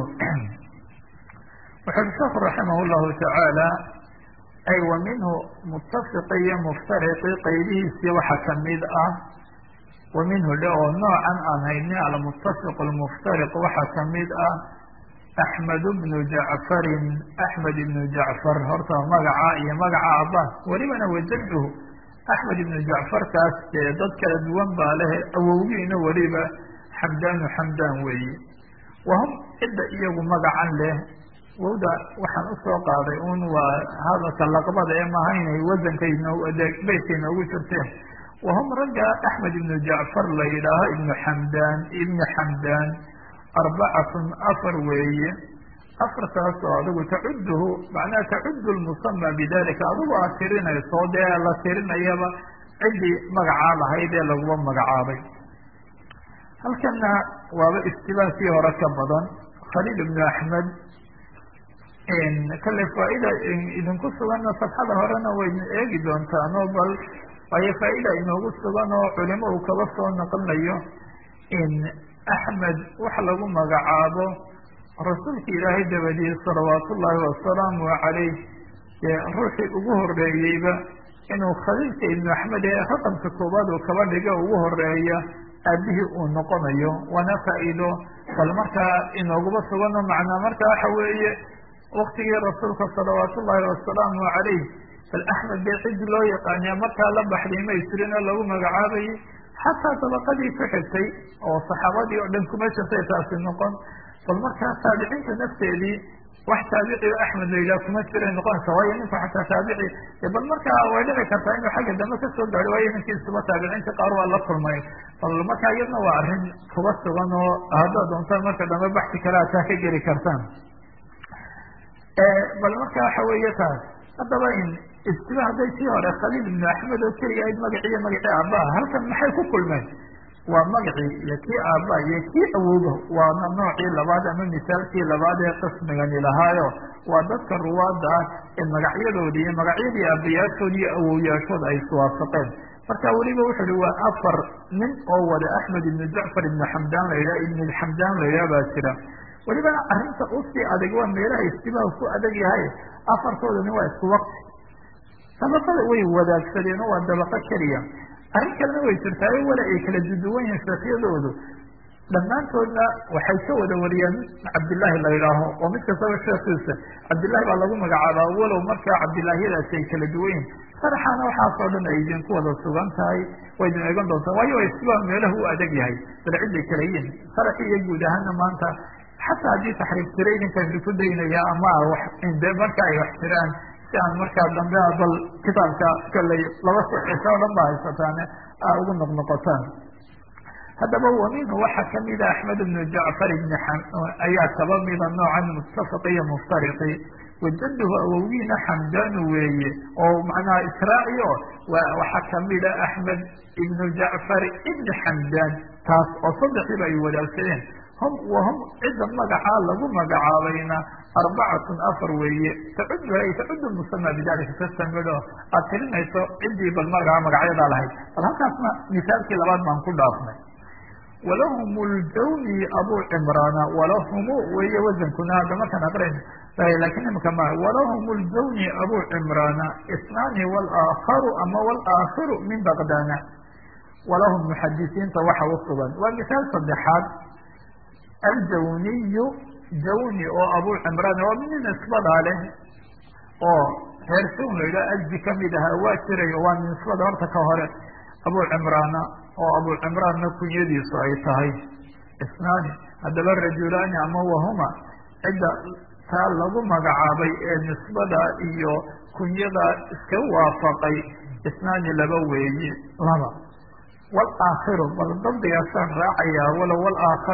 وxu sheekhu رaحimه الlahu taعaalى ay wa minhu mutafqi iyo mftariqi qaybihiisii waxa kamid ah wa minhu le oo noocan aan hayni almutafq اlmuftariq waxa kamid ah أحmed بن جacفari أحmed بن جacفar horta magaca iyo magaca aba welibana wajadhu أحmed بن جacفarkaas dee dad kala duwan baa leh awowgiina weliba xamdanu xamdan weeye wahum cidda iyagu magacan leh wowda waxaan usoo qaaday un waa hadalka laqbada ee maaha inay wasanka beytka inoogu jirteen wahum ragga أحmed بن جacفar la yidhaaho ibn xamdan ibn xamdan arbacatun afar weeye afartaas oo adigu tacuduhu macnaha tacudu lmusama bidalika adigu aad tirinayso dee la tirinayaba ciddii magacaa lahayd ee laguba magacaabay halkana waaba istibaakii hore ka badan khaliil ibnu axmed kale faaida idinku suganna safxada horena wayna eegi doontaan oo bal waayo faaida inoogu sugan oo culimo uu kaba soo naqlinayo axmed waxa lagu magacaabo rasuulka ilaahay dabadiye salawaat ullaahi wasalaamu calayh dee ruuxii ugu horeeyeyba inuu khaliilka ibnu axmed ee raqamka koowaad uu kaba dhiga ugu horeeya aabihii uu noqonayo waana faa-iido bal markaa inooguba sugano macnaa marka waxa weeye waktigii rasuulka salawaat ullaahi wasalaamu calayh bal axmed dee cidi loo yaqaaniya markaa la baxday may jirin oo lagu magacaabayay xataa dabaqadii ku xigtay oo saxaabadii oo dhan kuma jirtay taasi noqon bal markaa taabiciinta nafteedii wax taabici o axmed la yidhaha kuma jiray noqonaysa waayo ninku xataa taabici bal markaa way dhici kartaa inuu xagga dambe kasoo gaaro waayo ninkiisuba taabiciinta qaar waa la kulmay bal markaa iyadna waa arrin kuba sugan oo haddaad doontaan marka dambe baxsi kale aad taa ka geli kartaan bal marka waxa weeye taas haddaba in istiba hadday sii hore khaliil ibnu axmed oo keliya ayd magaciiyo magacii aabbaha halkan maxay ku kulmeen waa magacii iyo kii aabba iyo kii awooba waana noocii labaad ama misaalkii labaad ee qismigani lahaayo waa dadka ruwaada ah ee magacyadoodi iyo magacyadii aabayaashood iyo awowyaashood ay iswaafaqeen marka weliba wuxu uhi waa afar nin oo wada axmed ibnu jacfar ibnu xamdan la yidhaha ibn xamdan la yidhaha baa jira welibana arrinta usii adag waa meelaha istibaha ku adag yahay afartoodani waa isku waqti dabaqada way wadaagsadeen oo waa dabaqo keliya arrin kalena way jirtaayo wala ay kala duduwan yihiin sheekhyadoodu dhammaantoodna waxay ka wada wariyaan cabdillaahi la yidhaaho oo mid kastaba sheekiisa cabdillahi baa lagu magacaabaa walow markaa cabdillaahyadaasi ay kala duwan yihin sharaxaana waxaasoo dhan ay idinku wada sugan tahay way idin eegan doontaa waayo istiba meelahu u adag yahay bal ciday kala yihin sharaxi iyo guud ahaana maanta xataa haddii taxriif jira idinkaan idinku daynaya ama de marka ay wax jiraan si aan markaa dambe bal kitaabka kaley laba sixisa o dhan ba haysataan a ugu noqnoqotaan haddaba wa minhu waxaa kamida axmed ibnu jacfar ibni ayaa kaba mida noocan muttafaqi iyo muftariqi wajaduhu awowgiina xamdanu weeye oo macnaha israaci o waxaa kamida axmed ibnu jacfar ibni xamdan taas oo saddexdiiba ay wadaagsadeen hum wahum cidda magacaa lagu magacaabayna arbacatun afar weeye tacud ay tacudu musama bidalika kastamidho aad tirinayso ciddii bal magaca magacyadaa lahayd bal halkaasna misaalkii labaad baan ku dhaafnay walahum ljawni abu cimraana walahumu weeye wasankuna hadda markaan aqrin lakin imaka ma walahum ljawni abu cimraana isnaani walaakharu ama walaakhiru min baqdana walahum muxadisiinta waxa usugan waa misaal saddexaad aljawniyu jawni oo abu cimraan waa mid nisbadaa leh oo reer sawn la yidhaha alji kamid ahaa waa jiray waa nisbada horta ka hore abu cimraana oo abu cimraanna kunyadiisu ay tahay isnaani haddaba rajulaani ama wahuma cidda taa lagu magacaabay ee nisbada iyo kunyada iska waafaqay isnaani laba weeye laba walaakhiru bal dabdigaasaan raacayaa walow walaakharu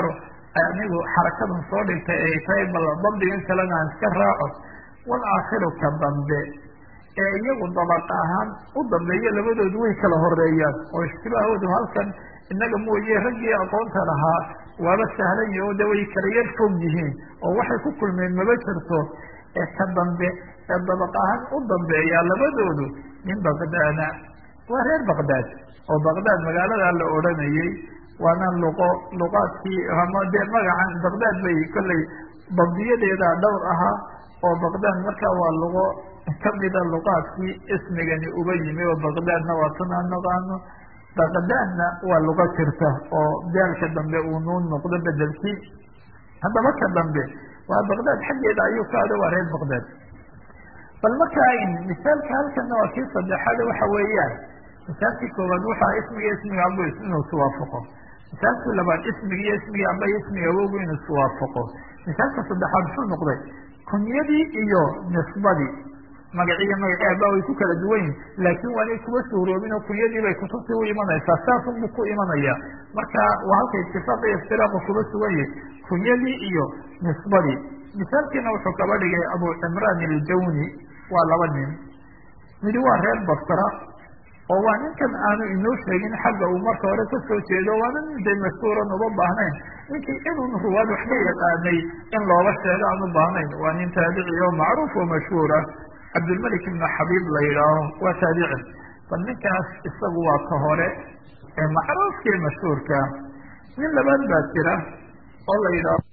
anigu xarakadan soo dhigtay ay tahay bal dabdigan kalena aan iska raaco walaakhiru ka dambe ee iyagu dabaq ahaan u dambeeya labadoodu way kala horeeyaan oo ishtibaahoodu halkan inaga mooye raggii aqoonta lahaa waaba sahlan yahi oo de way kala yar fog yihiin oo waxay ku kulmeen maba jirto ee ka dambe ee dabaq ahaan u dambeeya labadoodu min baqdaada waa reer baqdaad oo baqdaad magaaladaa la odhanayay waana luqo luqaadkii ama dee magacan baqdaad bay kollay dabdiyadeeda dhowr ahaa oo baqdaad markaa waa luqo kamida luqaadkii ismigani uga yimi oo baqdaadna waa tan aan naqaano baqdaadna waa luqo jirta oo daalka dambe uu nuun noqdo bedelkii haddaba ka dambe waa baqdaad xaggeeda ayuu ka ado waa reer baqdaad bal markaa misaalka halkana waa kii saddexaad waxa weeyaan misaalkii koowaad waxaa ismiga ismiga abo inuu iswaafaqo misaalkii labaad ismiga iyo ismiga aba iyo ismiga awogu inuu iswaafaqo misaalka saddexaad muxuu noqday kunyadii iyo nisbadii magaciiyo magaci aba way ku kala duwan yihin laakiin waanay kuba suuroobin oo kunyadii bay kutubtii u imanaysaa saasunbu ku imanaya marka waa halka itifaaq iyo iftiraaqu kuba sugan yihi kunyadii iyo nisbadii misaalkiina wuxuu kaba dhigay abu cimraan iljawni waa laba nin midi waa reer basra oo waa ninkan aanu inoo sheegin xagga uu marka hore kasoo jeedo waana nin day mashhuuran uba baahnayn ninkii inun ruwaad wax ka yaqaanay in looba sheego aan u baahnayn waa nin taabici oo macruuf oo mashhuura cabdilmalik ibnu xabiib la yidhaaho waa taabici bal ninkaas isagu waa ka hore ee macruufkii mashhuurka nin labaad baa jira oo la yidhaaho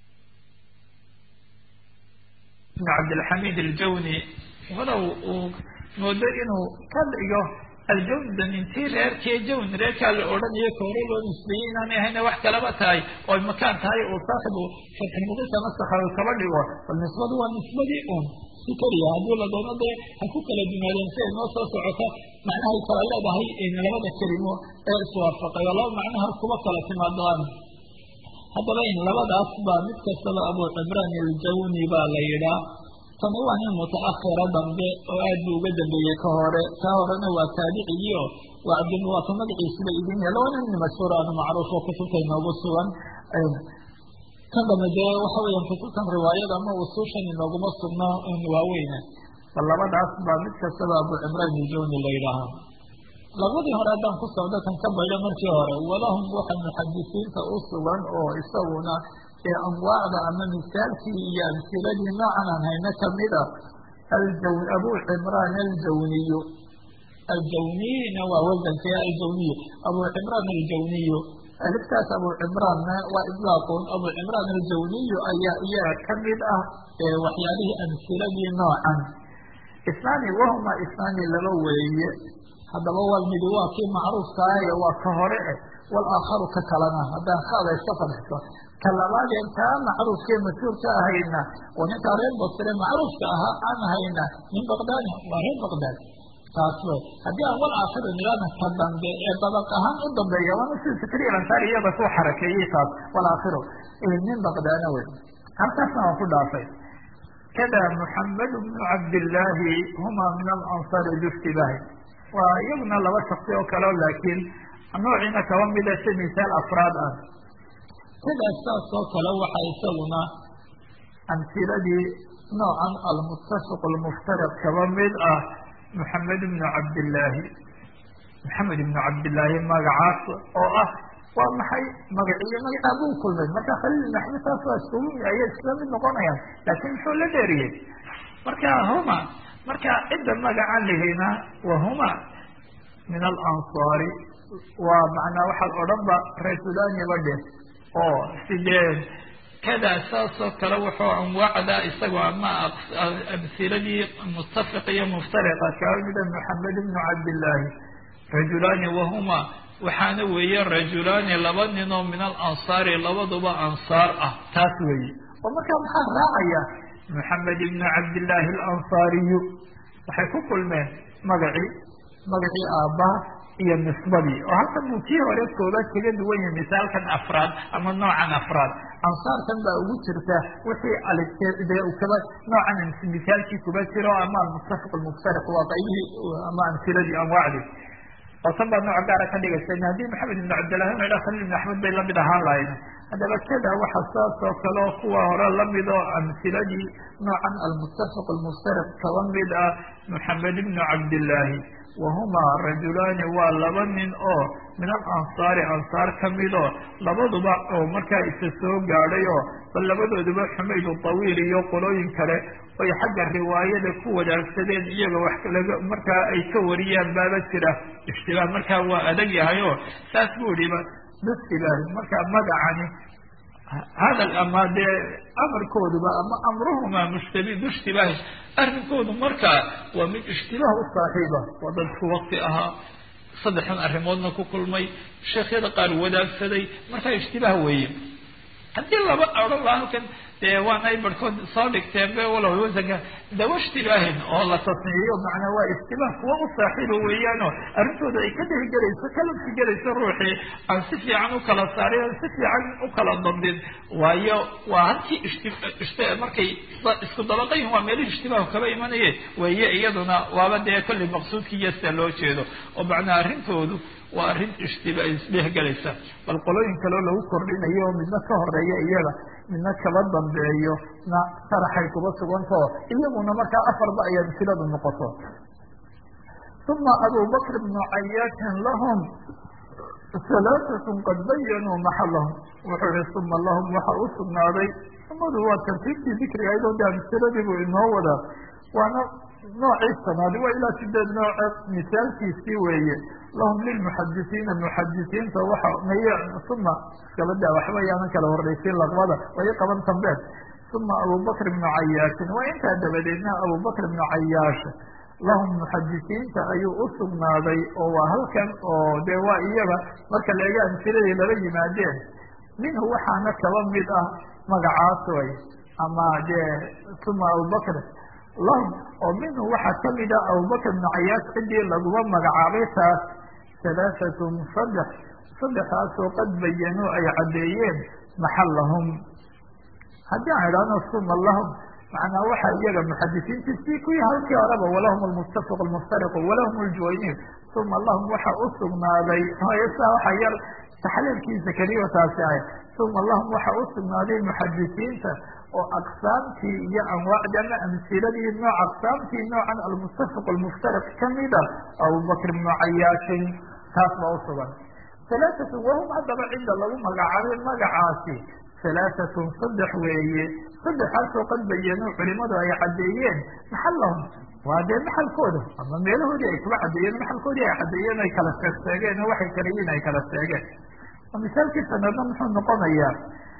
ibn cabdilxamiid aljawni walow uu moodo inuu ka dhigo aljawda intii reerkee jawn reerkaa la odhanayo kahore loo nisbeeyey inaanay ahayna wax kalaba tahay oy makaan tahay uu saaxibu fatxilmuqisa nasakha kaba dhigo bal nisbadu waa nisbadii un si keliya haddii la doono dee ha ku kala dumaadeen si ay noo soo socota macnahay kala leedahay labada kelimo ee iswaafaqay oo laba macnaha kuba kala timaadaan haddaba in labadaas baa mid kastaba abu cimraan aljawni baa la yidhaa tani waa nin mutaakhira dambe oo aad buu uga dambeeyey ka hore ka horena waa taabicigiio waa cabdilmuwaata magaciisiba idin yahay labana nin mashhuur aanu macruuf oo kutubta inoogu sugan kan dambe dee waxa weeyaan kutubtan riwaayada ama usuushan inooguma sugno waaweyne bal labadaas baa mid kastaba abu cimraan aljawni la yidhaahaa labadii hore haddaan ku socdo kan ka baydho markii hore walahum waxa muxadisiinta u sugan oo isaguna ee anwaacda ama misaalkii iyo amsiladii noocan aan hayno kamida aljawn abu cimraan aljawniyu aljawniyna waa wasanka aljawniyu abu cimraan aljawniyu aliftaas abu cimraanna waa idlaaqun abu cimraan aljawniyu ayaa iyaga kamid ah waxyaalihii amsiladii noocan isnaani wahuma isnaani laba weeye haddaba waa midi waa kii macruufkaayo waa ka hore eh walaakharu ka kalena haddaan kaada iska fadhisto ka labaadeen kaa macruufkee mashhuurka ahayna oo ninkaa reer basre macruufka ahaa aan hayna min baqdaad waa reer baqdaad taas wey haddii aan walaakhiru nidhaana ka dambe ee dabaq ahaan u dambeeya waana sida fikriya lansaari iyada soo xarakeeyey taas walaakhiru min baqdaana wey halkaasna waan ku dhaafay kada muxamed bnu cabdillaahi huma min alansaari biftibaahi waa iyaguna laba shaksi oo kaleo laakiin noociina kaba mida si misaal afraad ah sidaas saas oo kale waxa isaguna amsiladii noocan almuttafiq almuftariq kaba mid ah maxamed ibnu cabdillaahi maxamed ibnu cabdillaahi magacaas oo ah waa maxay magaciiyo magacaa buu kulmay marka khaliil maxmed saas waa iskugu ayay isla mid noqonayaan laakiin muxuu la dheeriyey marka huma marka cidda magacan lihina wahuma min alansaari waa macnaa waxaad odhan ba rasuulaaniba dheh oo sidee kada saasoo kale wuxuu anwaacda isagoo ama amsiladii muttafiq iyo muftariqa kaa mida maxamed ibnu cabdillaahi rajulaani wahuma waxaana weeye rajulaani laba ninoo min alansaari labaduba ansaar ah taas weeye oo markaa maxaa raacaya maxamed ibnu cabdillaahi alansaariyu waxay ku kulmeen magacii magacii aabbaha iyo nisbadii oo halkan buu kii hore koobaad kaga duwan yahay misaalkan afraad ama noocan afraad ansaarkan baa ugu jirta wixii alde kaba noocan misaalkii kuba jiro ama almuttafiq almuftariq waa qaybihii ama amsiladii anwaacdii oo tan baa nooc gaara ka dhigaysa haddii maxamed ibnu cabdillahi una idha khaliil ibn axmed bay lamid ahaan lahayn haddaba kada waxa saas oo kale oo kuwa hore lamid oo amhiladii noocan almuttafaq almuftariq kaba mid ah moxamed ibnu cabdillaahi wahumaa rajulaani waa laba nin oo min alansaari ansaar ka midoo labaduba oo markaa isa soo gaadhay oo bal labadooduba xumaydu tawiil iyo qolooyin kale oy xagga riwaayada ku wadaagsadeen iyaga wax laga markaa ay ka wariyaan baaba jira ishtibaah markaa waa adag yahay oo saas buu yihiba bistibaahi markaa magacani hadal ama dee amarkooduba ama amruhumaa mushtabi bishtibaahi arrinkoodu markaa waa mid ishtibaah u saaxiiba waa dadku wakti ahaa saddexdan arrimoodna ku kulmay sheekhyada qaar wadaagsaday markaa ishtibaah weeye haddii laba odhan laha halkan dee waana ay barhkood soo dhigteen be walow wasanka dawa ishtibaahin oo la tasniiyo macnaa waa ishtibaah kuwa u saaxiiba weeyaanoo arrintooda ay ka dehgelayso ka laftigelayso ruuxii aan si fiican u kala saarin aan si fiican u kala dandin waayo waa halkii ishti markay isku dabaqayin waa meelihii ishtibaahu kaba imanaye weeye iyaduna waaba dee kollay maqsuudkii yasta loo jeedo oo macnaa arrintoodu waa arrin ishtiba isdhehgelaysa bal qolooyin kaleo lagu kordhinayo oo midna ka horeeya iyaga midna kaba dambeeyo na sharaxay kuba sugantao iyaguna markaa afarba ayaa amsiladu noqoto uma abubakr bnu cayaatin lahum halaatatun qad bayanuu maxalahum wuxuu ihi uma lahum waxa u sugnaaday umadu waa tartiibtii dikriga iyadoo de amsiladii buu inoo wadaa waana noocii sanaad waa ilaa sideed nooce misaalkiisii weeye lahum lilmuxadisiina muxadisiinta waxa may uma iskabada waxba yaanan kala horreysin laqbada way qaban dambeed uma abubakr ibnu cayaashin waa intaa dabadeedna abubakr ibnu cayaash lahum muxadisiinta ayuu u sugnaaday oo waa halkan oo dee waa iyaga marka laega amsiladii laba yimaadeen minhu waxaana kaba mid ah magacaas way ama dee uma abubakr lahum oo minhu waxaa kamid ah abubakr ibnu cayaash cidii laguma magacaabay taas halaahatun saddex saddexaasoo qad bayanuu ay caddeeyeen maxalahum haddii aan idhahno suma lahum macnaa waxa iyaga muxadisiintii sii kuwii halkii horeba walahum almuttafaq almuftariqu walahum aljuwayniin uma lahum waxa u sugnaaday saa waxa yar taxliilkiisa keliya taasi ahay uma lahum waxa u sugnaaday muxadisiinta oo aqsaamtii iyo anwaacdii ama amsiladii nooc aqsaamtii noocan almuttafaq almuftariq kamida abubakr ibnu cayaashin taas baa usugan halaatatun wahum haddaba cidda lagu magacaabay magacaasi halaatatun saddex weeye saddexaasoo qad bayanuu culimadu ay caddeeyeen maxalahum waa dee maxalkooda ama meelahoodii ay kula caddeeyeen maxalkoodii ay caddeeyeen ay kala sheegseegeen oo waxay kala yihiin ay kala sheegeen misaalkii sanadna muxuu noqonayaa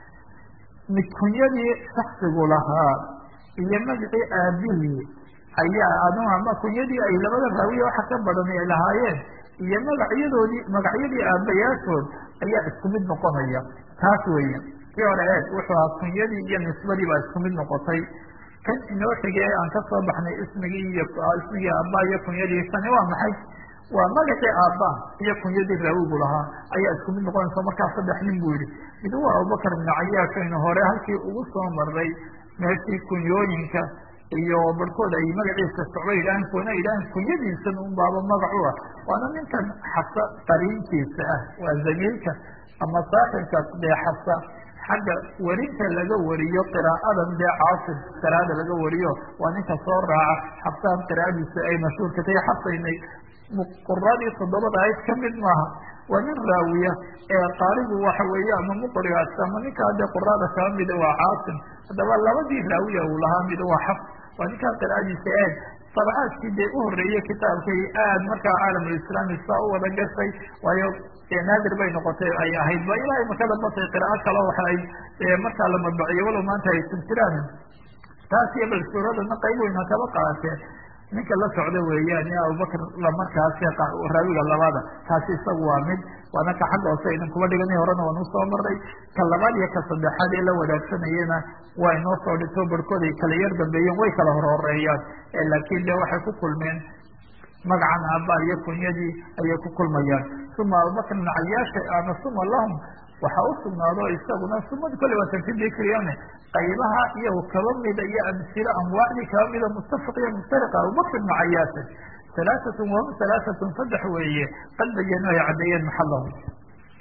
kunyadii shaksigu lahaa iyo magacii aabihii ayaa adu ama kunyadii ay labada raawiya waxa ka badan ay lahaayeen iyo magacyadoodii magacyadii aabayaashood ayaa isku mid noqonaya taas weeye kii hore eeg wuxuu ahaa kunyadii iyo nisbadii baa isku mid noqotay kan inoo xigee aan kasoo baxnay ismigii iyo ismigii aabaa iyo kunyadii tani waa maxay waa magacii aabba iyo kunyadii raawigu lahaa ayaa isku mid noqonaysa markaa saddex nin buu yihi mid waa abubakr ibnu cayaashaynu hore halkii ugu soo maray meeshii kunyooyinka iyo barhkood ay magaciisa socba yidhahan kuna yidhahan kunyadiisan un baaba magacu ah waana ninkan xasa qariinkiisa ah waa zamiilka ama saaxibka dee xasa xagga werinta laga wariyo qiraa'adan dee caasim qiraa'ada laga wariyo waa ninka soo raaca xabsaan qiraa'adiisa ay mashhuurka tahay xasaynay quradii toddobada ayd kamid maaha waa nin raawiya ee qaarigu waxa weeye ama muqrigaas ama ninkaa dee quraada kaba mida waa caasim haddaba labadii raawiya uu lahaa mid waa xaf waa ninkaa qiraa'adiisa eeg sabcaadkii dee u horeeyey kitaabkay aad markaa caalamulislaami saa u wada gashay waayo naadir bay noqotay ay ahayd ba ilaahay makada batay qiraa'ad kale waxa ay markaa la madbaciyo walow maanta ay tirtiraan taas iyo bal suuradana qayb weyna kaba qaateen ninka la socda weeyaan ya abubakr markaas raawiga labada taasi isagu waa mid waana ka xagga hoose idin kuba dhiganay horena waan usoo maray ka labaad iyo ka saddexaad ee la wadaagsanayena waa inoo soo dhigto barhkood ay kala yar dambeeyeen way kala horhoreeyaan laakiin de waxay ku kulmeen magacan aabaa iyo kunyadii ayay ku kulmayaan uma abubakr ibn cayaasha ama uma lahum waxa u sugnaado isaguna sumad kole waa tanfidikriyan qaybaha iyo kaba mida iyo amsilo anwaacdii kaba mida muttafaq iyo muftariqa abubakr ibnu cayaasha halaatatun wahum halaatatun saddex weeye qad bayanu ay caddeeyeen maxalahum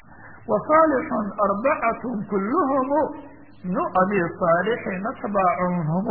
وصالح أربعة كلهم بن أبي صالح أتباعهم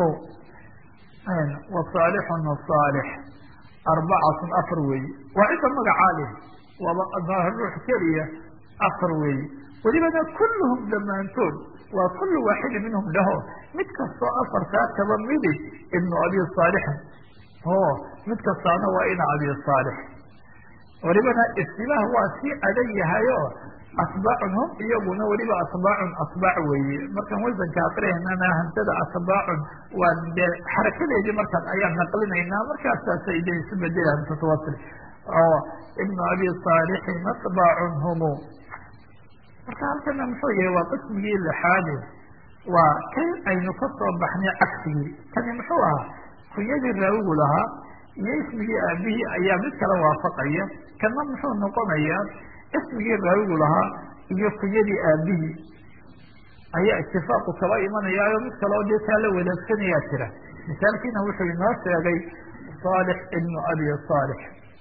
وصالح وصالح أربعة أفروي وعند مقعاله وظاهر روح كريه أفروي ولماذا كلهم دمانتون وكل واحد منهم له متكسر أفر كاتب مدي ابن أبي صالح هو متكسر وإن أبي صالح ولماذا اسمه واسي أدي هايو أتباعهم يبون ولما أتباع أتباع وي مركا وزن كافره إننا هنتدى أتباع وحركة يجي مركا أيام نقلنا إنها مركا أساسا إذن سبب ديها تتواصل ابن أبي صالح أتباعهم marka halkana muxuu yahay waa qismigii lixaad waa kan aynu ka soo baxnay cagsigii kani muxuu ahaa kunyadii raawigu lahaa iyo ismigii aabihii ayaa mid kala waafaqaya kana muxuu noqonayaa ismigii raawigu lahaa iyo kunyadii aabihii ayaa itifaaqu kaba imanayaayo mid kaleo dee taa la wadaagsanaya jira misaalkiina wuxuu inoo sheegay Saalix ibnu Abi Saalix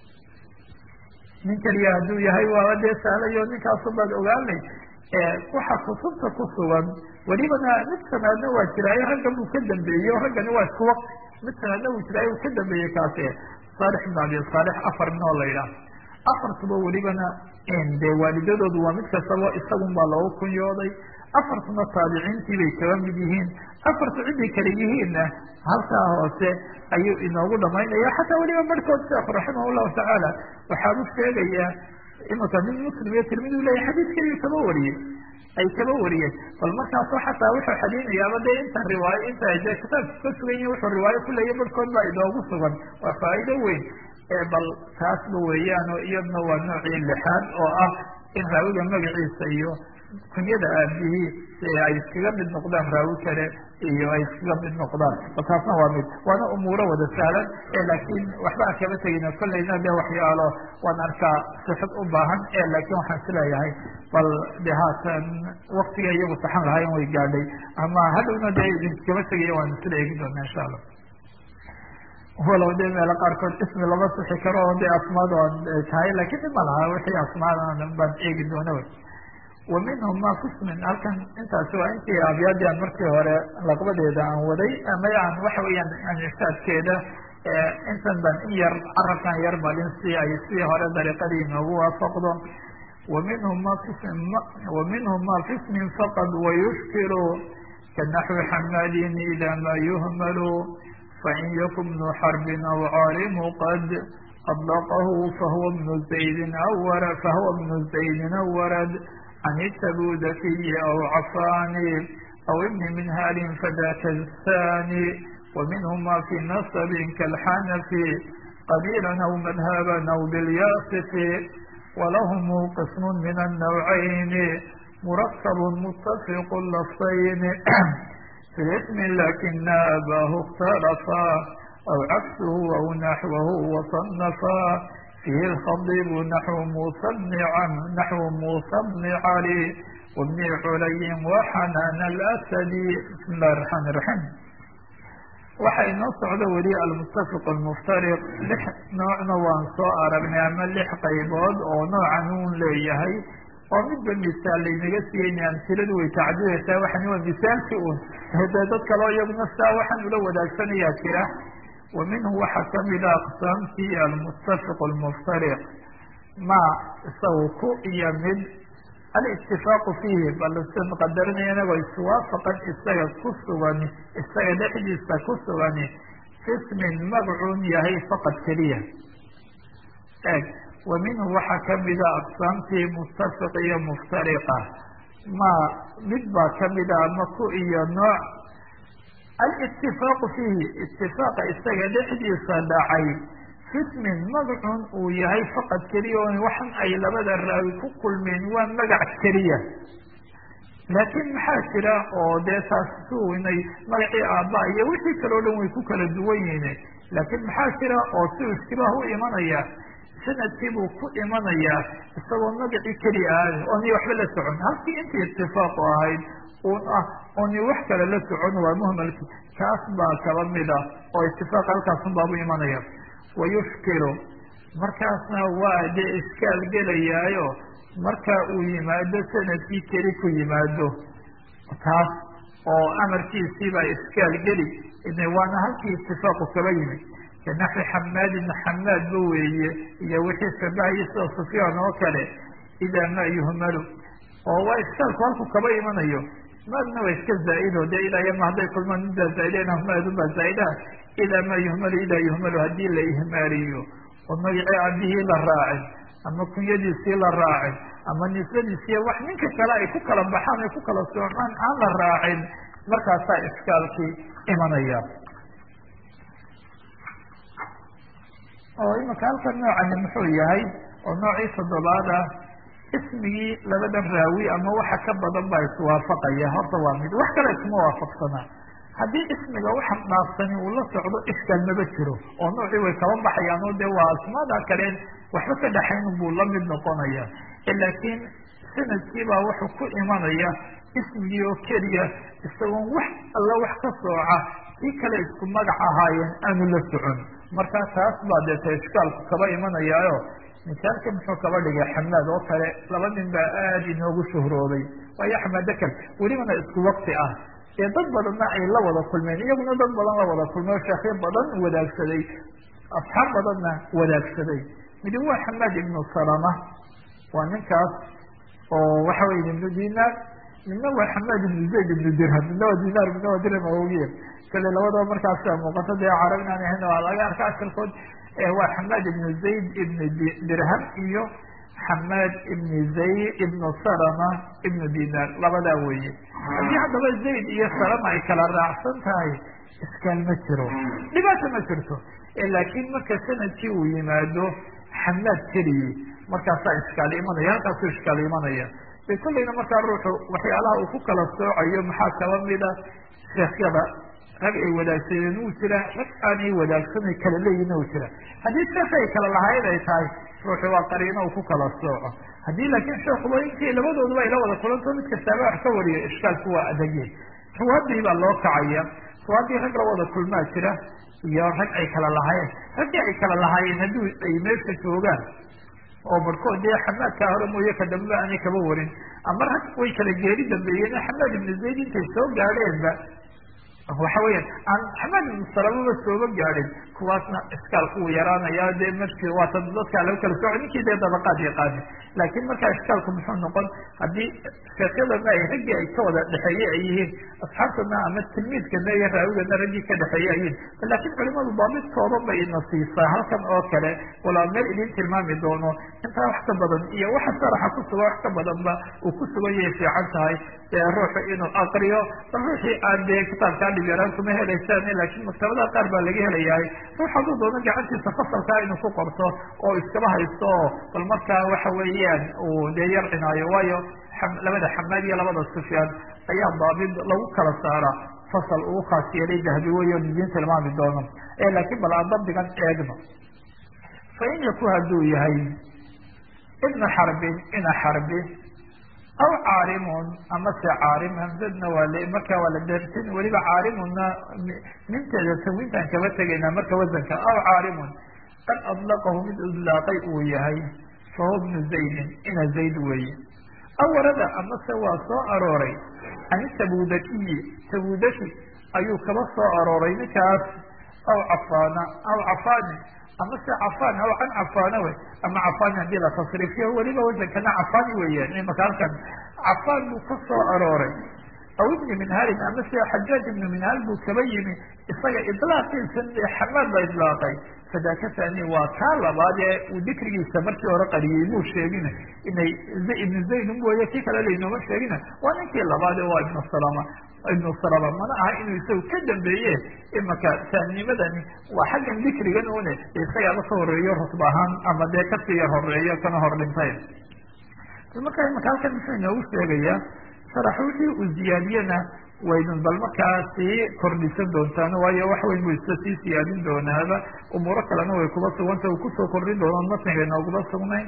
nin kaliya hadduu yahay waaba dee sahlayo ninkaasu baad ogaanay waxa kutubta ku sugan welibana mid sanaadna waa jiraayo raggan buu ka dambeeyo raggani waa isku waqti mid sanaadna wuu jiraayo uu ka dambeeyey kaasi Saalix ibn Abi Saalix afar noo la yidhaah afartuba welibana dee waalidadoodu waa mid kastaba isagun baa loogu kunyooday afartuna taabiciintii bay kaba mid yihiin afartu ciddii kale yihiinna halkaa hoose ayuu inoogu dhamaynaya xataa weliba barhkood sheekh raximah llahu tacaala waxaa u sheegayaa imaka nin muslim iyo tirmidi u leeyahy xadiis keliyu kaba wariyey ay kaba wariyeen bal markaaso xataa wuxuu xadinayaaba dee inta riwaayo inta dee kitaabka ka sugan yahi wuxuu riwaayo ku leeyahy barhkood baa inoogu sugan waa faa'iido weyn bal taasba weeyaan oo iyadna waa noocii lixaad oo ah in raawiga magaciisa iyo kunyada aabihii ay iskaga mid noqdaan raawi kale iyo ay iskaga mid noqdaan bal taasna waa mid waana umuuro wada sahlan laakiin waxba aan kaba tegina kollayna de waxyaalo waan arkaa sixad u baahan laakiin waxaan isleeyahay bal de haatan waktiga iyagu saxan lahayn way gaadhay ama hadhowna de idinkaba tegaya waan isla eegi doona insha allah walow de meelo qaarkood ismi lama sixi karo oo de asmaada tahay lakin dhib ma laha wixii asmaada baan eegi doona ومنهم ما قسم halkan intaasi waa intii abyadii aan markii hore laqbadeeda aan waday ama aan waxa weeyaan aan irsaadkeeda intan ban in yar carabkan yar balin si ay si hore dariiqadii noogu waafaqdo ومنهم ما قسم ومنهم ما قسم فقد ويشكر كنحو حماد إذا ما يهمل فإن يكن ابن حرب أو عالم قد أطلقه فهو ابن زيد أو ورد فهو ابن زيد أو ورد عن التبوذكي أو عفاني أو ابن منهال فذاك الثاني ومنهما في نصب كالحنفي قبيلا أو مذهبا أو بالياسف ولهم قسم من النوعين مركب متفق اللفظين في اسم لكن أباه اختلفا أو عكسه أو نحوه وصنفا فيه الخضيب نحو موسى بن عم نحو موسى بن علي وابن علي وحنان الأسدي بسم الله الرحمن الرحيم waxay noo socdo weli almuttafiq almuftariq lix noocna waan soo aragnay ama lix qaybood oo noocan uun leeyahay oo midba misaal laynaga siiyey amsiladu way tacdiidaysaa waxani waa misaalki un dee dad kaloo iyaguna saa waxaan ula wadaagsanaya jira ومنه waxa kamida aqsaamtii almuttafiq almuftariq ma isagu ku iyo mid alitifaaqu fiihi bal sin qadarinaya inagoo iswaafaqan isaga ku sugan isaga dhexdiisa ku sugan ismin magcuun yahay faqad keliya eg ومنه waxa kamida aqsaamtii muttafiq iyo muftariqa ma mid baa kamida ama ku iyo nooc alitifaaqu fiihi itifaaqa isaga dhexdiisa dhacay fismin magacun uu yahay faqad keliya o waxan ay labada raawi ku kulmeen waa magac keliya laakiin maxaa jira oo dee taas suinay magacii aabba iyo wixii kaleo dhan way ku kala duwan yihiin laakiin maxaa jira oo si istibaah u imanaya sanadkii buu ku imanayaa isagoo magacii keliya ahay ooni waxba la socon halkii intii itifaaqu ahayd un ah ooni wax kale la socon waa muhmalki kaas baa kaba mida oo itifaaq halkaasun baabu imanaya wayushkilu markaasna waa dee iskaal gelayaayo marka uu yimaado sanadkii keli ku yimaado taas oo amarkiisiibaa iskaal geli waana halkii itifaaqu kaba yimid kanaxwi xamaadin xamaad ba weeye iyo wixii sabahaya sida sufyaan oo kale idaa ma yuhmalu oo waa iskaalku halku kaba imanayo maadna waa iska zaa-ido dee ilaa yama hadday kulmaan midaa zaa-idena maadubaa zaa-idaha idaa ma yuhmalu idaa yuhmalu haddii la ihmaaliyo oo magacii abihii la raacin ama kunyadiisii la raacin ama nisbadiisiiy wax ninka kale ay ku kala baxaan ay ku kala soocaan aan la raacin markaasaa iskaalkii imanaya. oo imika halkan noocani muxuu yahay oo noocii toddobaad ah ismigii labadan raawi ama waxa ka badan baa iswaafaqaya horta waa mid wax kale isma waafaqsanaa haddii ismiga waxa dhaafsani uu la socdo iskaal maba jiro oo noocii way kaba baxayaan oo dee waa asmaada kaleen waxba ka dhaxayn buu la mid noqonaya laakiin sanadkiibaa wuxuu ku imanaya ismigii oo keliya isagoon wax alla wax ka sooca kii kale isku magac ahaayeen aanu la socon marka taas baa deeta ishkaalku kaba imanayaayo misaalka muxuu kaba dhigay xamaad oo kale laba nin baa aada inoogu shuhroobay waayo xamaad dakal welibana isku wakti ah ee dad badanna ay la wada kulmeen iyaguna dad badan la wada kulmay oo sheekyo badan wadaagsaday asxaab badanna wadaagsaday midi waa xamaad ibnu salama waa ninkaas oo waxa weye ibnu dinaar midna waa xamaad ibnu zayd ibnu dirham midna waa dinaar midna waa dirham awogiya kale labadaba markaasa muuqato dee carab inaan ahayn waa laga arka asalkood waa xamaad ibnu zayd ibnu dirham iyo xamaad ibnu zayd ibnu salama ibnu dinaar labadaa weeye haddii haddaba zayd iyo salama ay kala raacsan tahay iskaal ma jiro dhibaata ma jirto laakiin marka sanadkii uu yimaado xamaad keliyi markaasaa iskaal imanaya halkaasuu iskaal imanaya de kullayna markaa ruuxu waxyaalaha uu ku kala soocayo maxaa kaba mida sheekyada rag ay wadaagsadeen uu jira rag aanay wadaagsanay kala leeyihin u jira haddii sheekh ay kala lahayd ay tahay ruuxu waa qariino uu ku kala sooco haddii laakiin sheekuba intii labadooduba ay la wada kulanto mid kastaaba wax ka wariyo ishkaalku waa adagye ruwaadii baa loo kacaya ruwaadii rag la wada kulmaa jira iyo rag ay kala lahaayeen raggii ay kala lahaayeen haddii ay meesha joogaan oo barhkood dee xamaadkaa hore mooye ka dambeba aanay kaba warin ama rag way kala geeri dambeeyeen xamaad ibnu zayd intay soo gaadheenba waxa weeyaan aan xamaad ibnu salamaba sooba gaadhin kuwaasna iskaalku uu yaraanaya dee markii waata dadkaa lagu kala sooco ninkii dee dabaqaad yaqaani laakiin markaa iskaalku muxuu noqon haddii sheekyadana ay raggii ay ka wada dhexeeye ay yihiin asxaabtana ama tilmiidkana iyo raawigana raggii ka dhexeeye ay yihiin laakiin culimadu baabidkooda bay ina siisaa halkan oo kale walaa meel idin tilmaami doono intaa wax ka badan iyo waxa sharaxa ku sugan wax ka badanba uu ku sugan yahay fiican tahay ee ruuxu inuu aqriyo bal ruuxii aan dee kitaabkaa dhib yaraan kuma helaysaan laakiin maktabadaha qaar baa laga helayahay ruux hadduu doono gacantiisa fasalkaa inuu ku qorto oo iskaba haysto oo bal markaa waxa weeyaan uu dee yarcinaayo waayo labada xamaad iyo labada sufyaan ayaa daabid lagu kala saara fasal ugu khaas yeelay dahbi weyo idiin tilmaami doono laakiin bal aan dabdigan eegno fa in yaku hadduu yahay ibna xarbin ina xarbi aw caarimun ama se caarim hamsadna waa l markaa waa la dersin weliba caarimuna minteeda tawiintaan kaba tegaynaa marka wasanka aw caarimun qad adlaqahu mid idlaaqay uu yahay fahuwa bnu zaydin ina zayd weeye aw warada amase waa soo arooray an tabudakiyi tabudaki ayuu kaba soo arooray ninkaas aw cafaana aw cafaani ama se cafaan aw can cafaana wey ama cafaani haddii la tasriifiyo weliba wasankana cafaani weeyaan imaka halkan cafaan buu ka soo arooray aw ibni minhalin ama se xajaaj ibnu minhal buu kaba yimi isaga idlaaqiisa xamaad la idlaaqay fadaaka thani waa kaa labaad ee uu dikrigiisa markii hore qariyey muu sheegina inay ibnu zayd mooye kii kale laynooma sheegina waa ninkii labaad ee waa ibnu salama ibnu salama mana aha inuu isagu ka dambeeye imaka saanimadani waa xaggan dikrigan une isagaaba ka horeeyo rutba ahaan ama dee kasii yar horeeyo kana hor dhintay markaa imaka halkan muxuu inoogu sheegayaa sharax wixii uu ziyaadiyana waydun bal markaa sii kordhisan doontaan waayo wax weyn buu iska sii siyaadin doonaaba umuuro kalena way kuba suganta uu kusoo kordhin doonaan matniga nooguma sugnayn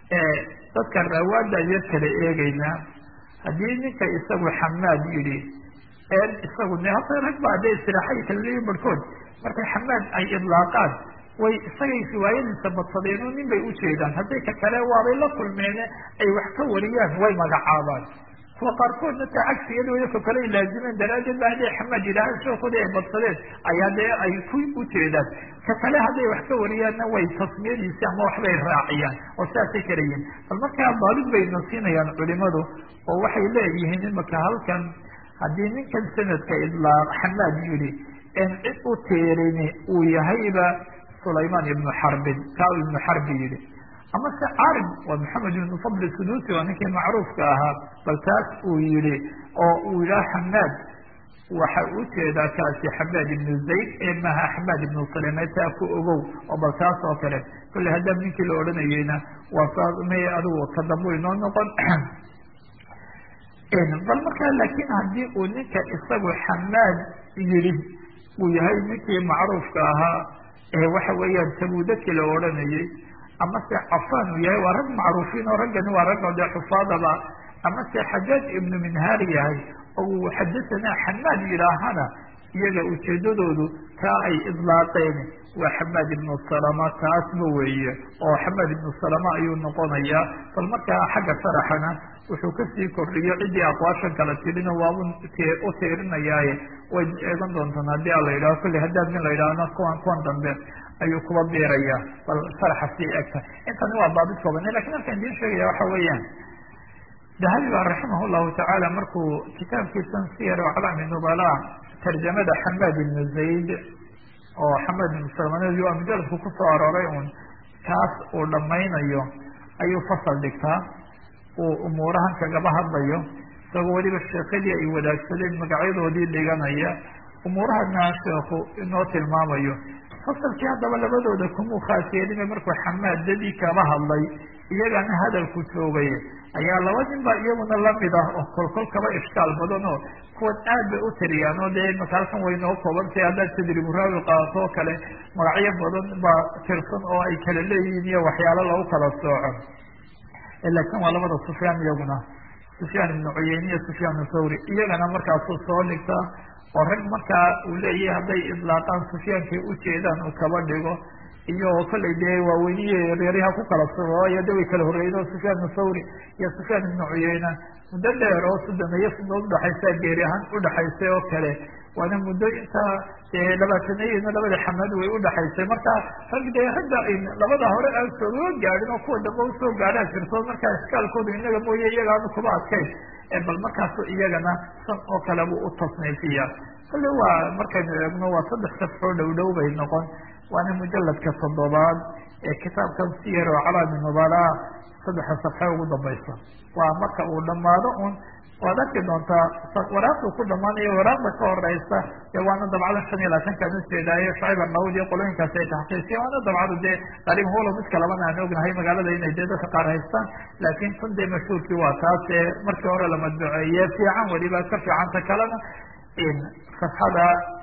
dadka rawaada yar kala eegeynaa haddii ninka isagu xamaad yidhi isagu ne hata rag baa dee istiraaxay kala leeyihin barhkood markay xamaad ay idlaaqaan way isagay riwaayadiisa badsadeen oo nin bay ujeedaan hadday ka kale waabay la kulmeene ay wax ka wariyaan way magacaabaan kuwa qaarkoodna taa cagsigeeda ka kale ay laazimeen daraaddeed ba hadday xamaad yidhaahaan sheekoodii ay badsadeen ayaa dee ay ku ujeedaan ka kale hadday wax ka wariyaanna way tasmiyadiisi ama waxbay raaciyaan oo saasay karayiin bal markaa daabid bay nasiinayaan culimadu oo waxay leeyihiin imaka halkan haddii ninkan sanadka idlaaq xamaad yidhi en cid u teerini uu yahayba sulayman ibnu xarbin kaa ibnu xarbi yidhi ama se carib waa maxamed ibnu fadl sudusi waa ninkii macruufka ahaa bal taas uu yihi oo uu yidhaha xamaad waxa ujeedaa kaasi xamaad ibnu zayd ee maha xamaad ibnu salime taa ku ogow oo bal taas oo kale kolley haddaab ninkii la odhanayeyna waa saas may adigu ka dambu inoo noqon bal markaa laakin haddii uu ninka isagu xamaad yidhi uu yahay ninkii macruufka ahaa ee waxa weeyaan tabudaki la odhanayey ama se cafan uu yahay waa rag macruufiin oo raggani waa ragga dee xufaadaba ama se xajaaj ibnu minhaar yahay oo uu xadasanaa xamaad yidhaahana iyaga ujeedadoodu taa ay idlaaqeen waa xamaad ibnu salama taasba weeye oo xamaad ibnu salama ayuu noqonayaa bal markaa xagga sharaxana wuxuu kasii kordhiyo ciddii aqwaashan kala tirina waa u tiirinayaaye way eegan doontaan haddii a la yidhaho kolley haddaad nin la yidhaahna kuwan kuwan dambe ayuu kuba biiraya bal sharaxa sii egta intani waa baabid kooban lakin halkaan idiin sheegaya waxa weeyaan dahabi ba raximah llahu tacaala markuu kitaabkiisan siyar aclaami nubala tarjamada xamaad ibnu zayd oo xamaad ibnu salman waa mujaladku kusoo arooray un kaas uu dhamaynayo ayuu fasal dhigtaa uu umuurahan kagaba hadlayo isagoo weliba sheekadii ay wadaagsadeen magacyadoodii dhiganaya umuurahana sheeku inoo tilmaamayo fasalkii haddaba labadooda kumuu khaas yeelina markuu xamaad dadii kaba hadlay iyagana hadalku joogay ayaa laba nin ba iyaguna lamid ah oo kolkol kaba ishkaal badan oo kuwan aad bay u tiriyaan oo dee maka halkan way noo koobantay haddaad tadribu raawi qaadato oo kale magacyo badan baa tirsan oo ay kala leeyihiin iyo waxyaalo lagu kala sooco lakin waa labada sufyaan iyaguna sufyaan ibnu cuyeyne iyo sufyaan thawri iyagana markaasuu soo dhigtaa oo rag markaa uu leeyahay hadday idlaaqaan sufyaankay ujeedaan uu kaba dhigo iyo kolley dee waaweyniye reeryaha ku kala sooyo de way kala horreeyen oo sufyaan thawri iyo sufyaan ibnu cuyeyne muddo dheer oo sodomeeyo sinood udhaxaysa geeri ahaan udhaxaysay oo kale waana muddo intaa dee labaatanayena labada xamaad way udhaxaysay marka rag dee ragga labada hore aan sooga gaadhin oo kuwa dambe usoo gaadhaa jirto markaa iskaalkoodu inaga mooye iyagaanu kuba adkayn bal markaasu iyagana san oo kale buu u tasniifiya kolle waa markaynu eegno waa saddex safxoo dhow dhow bay noqon waana mujaladka toddobaad ee kitaabkan siyar oo calaami nubala saddexa safxe ugu dambaysa waa marka uu dhamaado un waad arki doontaa waraaqdu ku dhamaanayo waraaqda ka horeysa dee waana dabcada shan iyo labaatankaan ujeedaayo shacib arnaud iyo qolooyinkaasi ay taxqiisiyen waana dabcadu dee qariib holo mid kalabana aan ognahay magaalada inay dee dadka qaar haystaan laakin tan dee mashhuurkii waa taas ee markii hore la madbuceeye fiican weliba ka fiicanta kalena safxada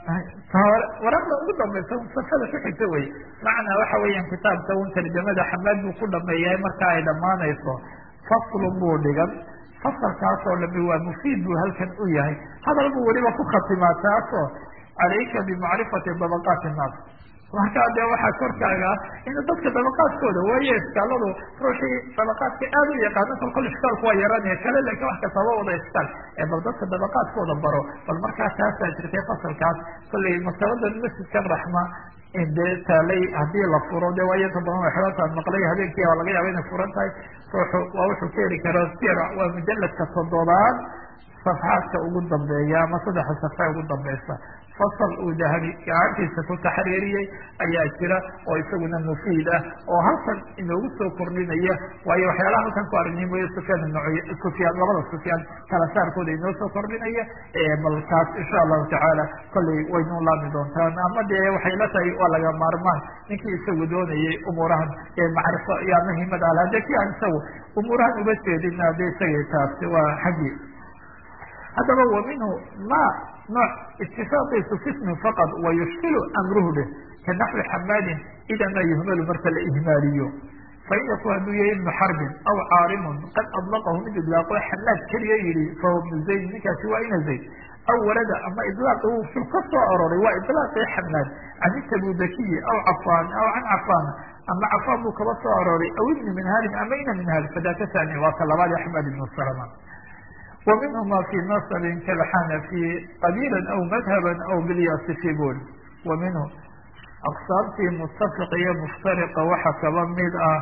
waraaqda ugu dambaysa safxada ku xigta wey macnaa waxa weeyaan kitaabka un tarjamada xamaad buu ku dhameeyahay marka ay dhamaanayso faslun buu dhigan fasalkaas oo dhami waa mufiid buu halkan u yahay hadal buu weliba ku khatimaa taasoo calayka bimacrifati dabaqaati innaas markaa dee waxaa korkaaga in dadka dabaqaadkooda waaye iskaaladu ruuxii dabaqaadka aad u yaqaano kol kol iskaalku waa yaranaya kale lakin wax kastaba wada iskaal ee bal dadka dabaqaadkooda baro bal markaa taasaa jirtay fasalkaas kolley maktabadan masjidkan raxma dee taalay hadii la furo de waa inta badan way xirantaad maqlay habeenkii baa laga yaaba inay furan tahay ruuxu waa wuxuu ka heli karaa sir waa mujaladka toddobaad safxaadka ugu dambeeya ama saddexa safxa ugu dambeysa fasal uu dahabi gacantiisa ku taxriiriyey ayaa jira oo isaguna mufiid ah oo halkan inoogu soo kordhinaya waayo waxyaalaha halkan ku aragnay mooye sufyaan ibn sufyaan labada sufyaan kala saarkooda inoo soo kordhinaya bal kaas insha allahu tacaala kolley waynu laami doontaan ama dee waxay la tahay waa laga maarmaan ninkii isagu doonayay umuurahan macrifo iyo ama himad ala de ki aan isagu umuurahan uga jeedina de isaga taasi waa xaggii haddaba wa minhu ma nooc itifaaqiisu fismi faqad wayushkilu amruhu bih ka naxwi xamaadin ida ma yuhmalu marka la ihmaaliyo fain yaku hadduu yahay ibnu xarbin aw caarimun qad adlaqahu mid idlaaqo xamaad keliya yihi fahuwa ibnu zayd ninkaasi waa ina zayd aw warada ama ilaaqi uu fil ka soo aroray waa ilaaqii xamaad can tabudakiyi aw cafaan aw can cafaan ama cafaan buu kaba soo aroray aw ibni minhaalin ama ina minhaal fadaka tani waa ka labaad axmed ibnu salama wa minhuma fi nasabin kalxanafi qabiila aw madhaban aw bilyasifi bul wa minhu aqsaabtii mutafiq iyo muftariqa waxa kaba mid ah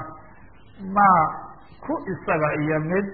maa ku isaga iyo mid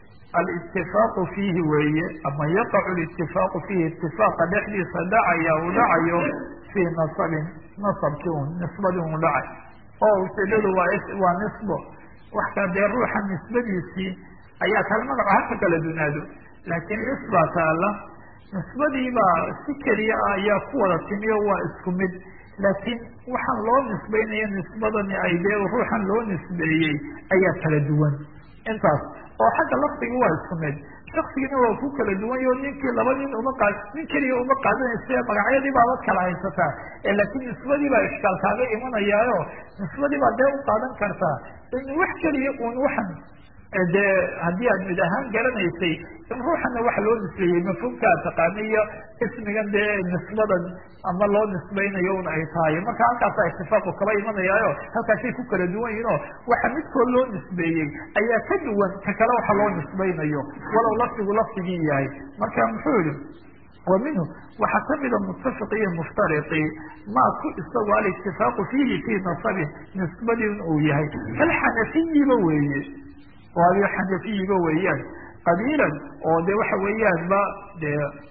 alitifaaqu fiihi weeye ama yaqacu litifaaqu fiihi itifaaqa dhexdiisa dhacaya uu dhacayo fii nasabin nasabkii un nisbadii un dhacay oo ujeedadu waa waa nisbo wax ka dee ruuxa nisbadiisii ayaa kala magaco haka kala dunaado laakiin nisbaa taala nisbadiibaa si keliya ah ayaa ku wada timiyo waa isku mid laakiin waxaan loo nisbeynaya nisbadani ay dee ruuxan loo nisbeeyey ayaa kala duwan intaas oo xagga lafdigi waa isku mid shaksigina waa ku kala duwan yo ninkii laba nin uma qaad nin keliya uma qaadanaysa magacyadii baabad kala haysataa ee laakiin nisbadii baa ishkaal kaaga imanayaayo nisbadii baa dee u qaadan kartaa in wax keliya un waxan dee haddii aad mid ahaan garanaysay in ruuxana waxa loo nisbeeyey mafhuumkaa taqaana iyo ismigan dee nisbadan ama loo nisbaynayo un ay tahay marka halkaasa itifaaqu kaba imanayaayo halkaasay ku kala duwan yihin oo waxa midkood loo nisbeeyey ayaa ka duwan ka kale waxa loo nisbaynayo walow lafdigu lafdigii yahay marka muxuu yihi wa minhu waxaa kamida mutafiqi iyo muftariqi maa ku isagu alitifaaqu fiihi fii nasabin nisbadii uu yahay kalxanafiyiba weeye oo adio xanafiyiba weeyaan qabiilan oo de waxa weeyaan ba de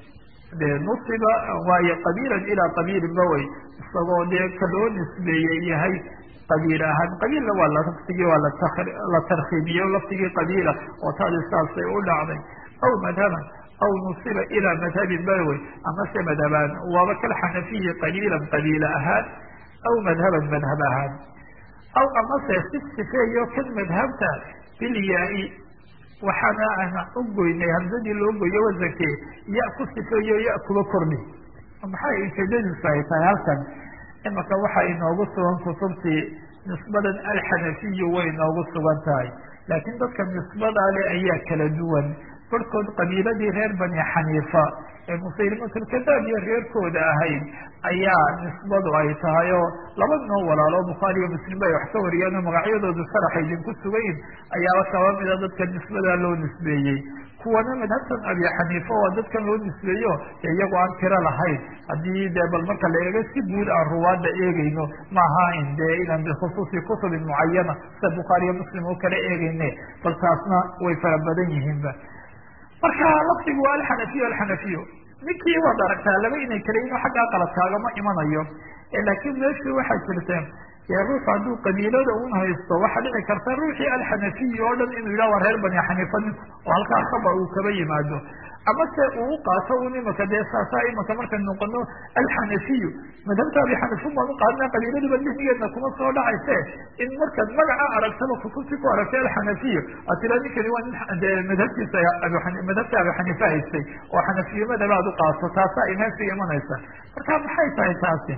de nusiba waayo qabiilan ilaa qabiilin ba wey isagoo dee ka loo nisbeeyey yahay qabiil ahaan qabiilna waa laftigii waa la tarkiimiyo laftigii qabiila oo taadi saasay u dhacday aw madhaban aw nusiba ilaa madhabin ba wey amase madhabaan waaba kalxanafiyi qabiilan qabiila ahaan aw madhaban madhab ahaan aw amase si sifeeyo kan madhabta bilyaa-i waxaana aan u goynay hamsadii loo goyo wasanke ya ku sifeeyo ya kuba kordhi maxay ujeedadiisu ay tahay halkan imaka waxay inoogu sugan kutubtii nisbadan alxanafiyu way inoogu sugan tahay laakiin dadka nisbada le ayaa kala duwan barhkood qabiiladii reer bani xaniifa ee musaylimatulkadaab iyo reerkooda ahayd ayaa nisbadu ay tahay oo laba noo walaalo bukhaari iyo muslim ba ay wax ka wariyeen oo magacyadoodu sharaxa idinku sugayin ayaaba kaba mida dadka nisbadaa loo nisbeeyey kuwana madhabtan abi xaniifa waa dadkan loo nisbeeyo ee iyagu aan tiro lahayn haddii dee bal marka la eego si guud aan ruwaada eegeyno maaha in dee inaan bikhusuusi kutubin mucayana sida bukhaari iyo muslim oo kala eegeyne bal taasna way fara badan yihiinba marka lafdigu waa alxanafiyo alxanafiyo ninkii waad aragtaa laba inay kala ino xaggaa qaladkaagama imanayo laakiin meeshii waxaa jirta dee ruux hadduu qabiilada un haysto waxaa dhici karta ruuxii alxanafiyi oo dhan inuu yidhah waa reer bani xaniifa ninku oo halkaa khabar uu kaba yimaado ama se uu u qaato un imaka dee saasaa imaka markay noqono alxanafiyu madhabta abi xaniifun baan u qaadana qabiiladiiba dihnigeedna kuma soo dhacayse in markaad magaca aragtaba kutubtii ku aragtay alxanafiyu aad tira ninkani waa nin dee madhabtiisa madhabta abi xaniifa haystay oo xanafiyo madhaba ad u qaato taasaa imaanka imanaysa marka maxay tahay taasi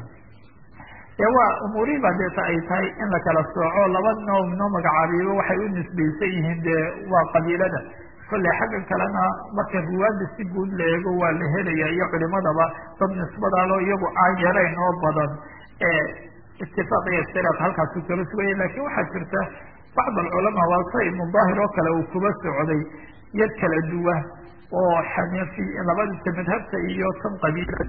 dee waa umuurihiiba deeta ay tahay in la kala sooco laba noo noo magacaabiyo waxay u nisbaysan yihiin dee waa qabiilada kolley xaggan kalena marka ruwaada si guud la eego waa la helaya iyo culimadaba dad nisbadaalo iyagu aan yarayn oo badan ee itifaaq iyo istiraaq halkaasu kala sugaya lakin waxaa jirta bacd alculamaa waa sa ibnu daahir oo kale uu kuba socday yar kala duwa oo xanafi labadita madhabta iyo tan qabiila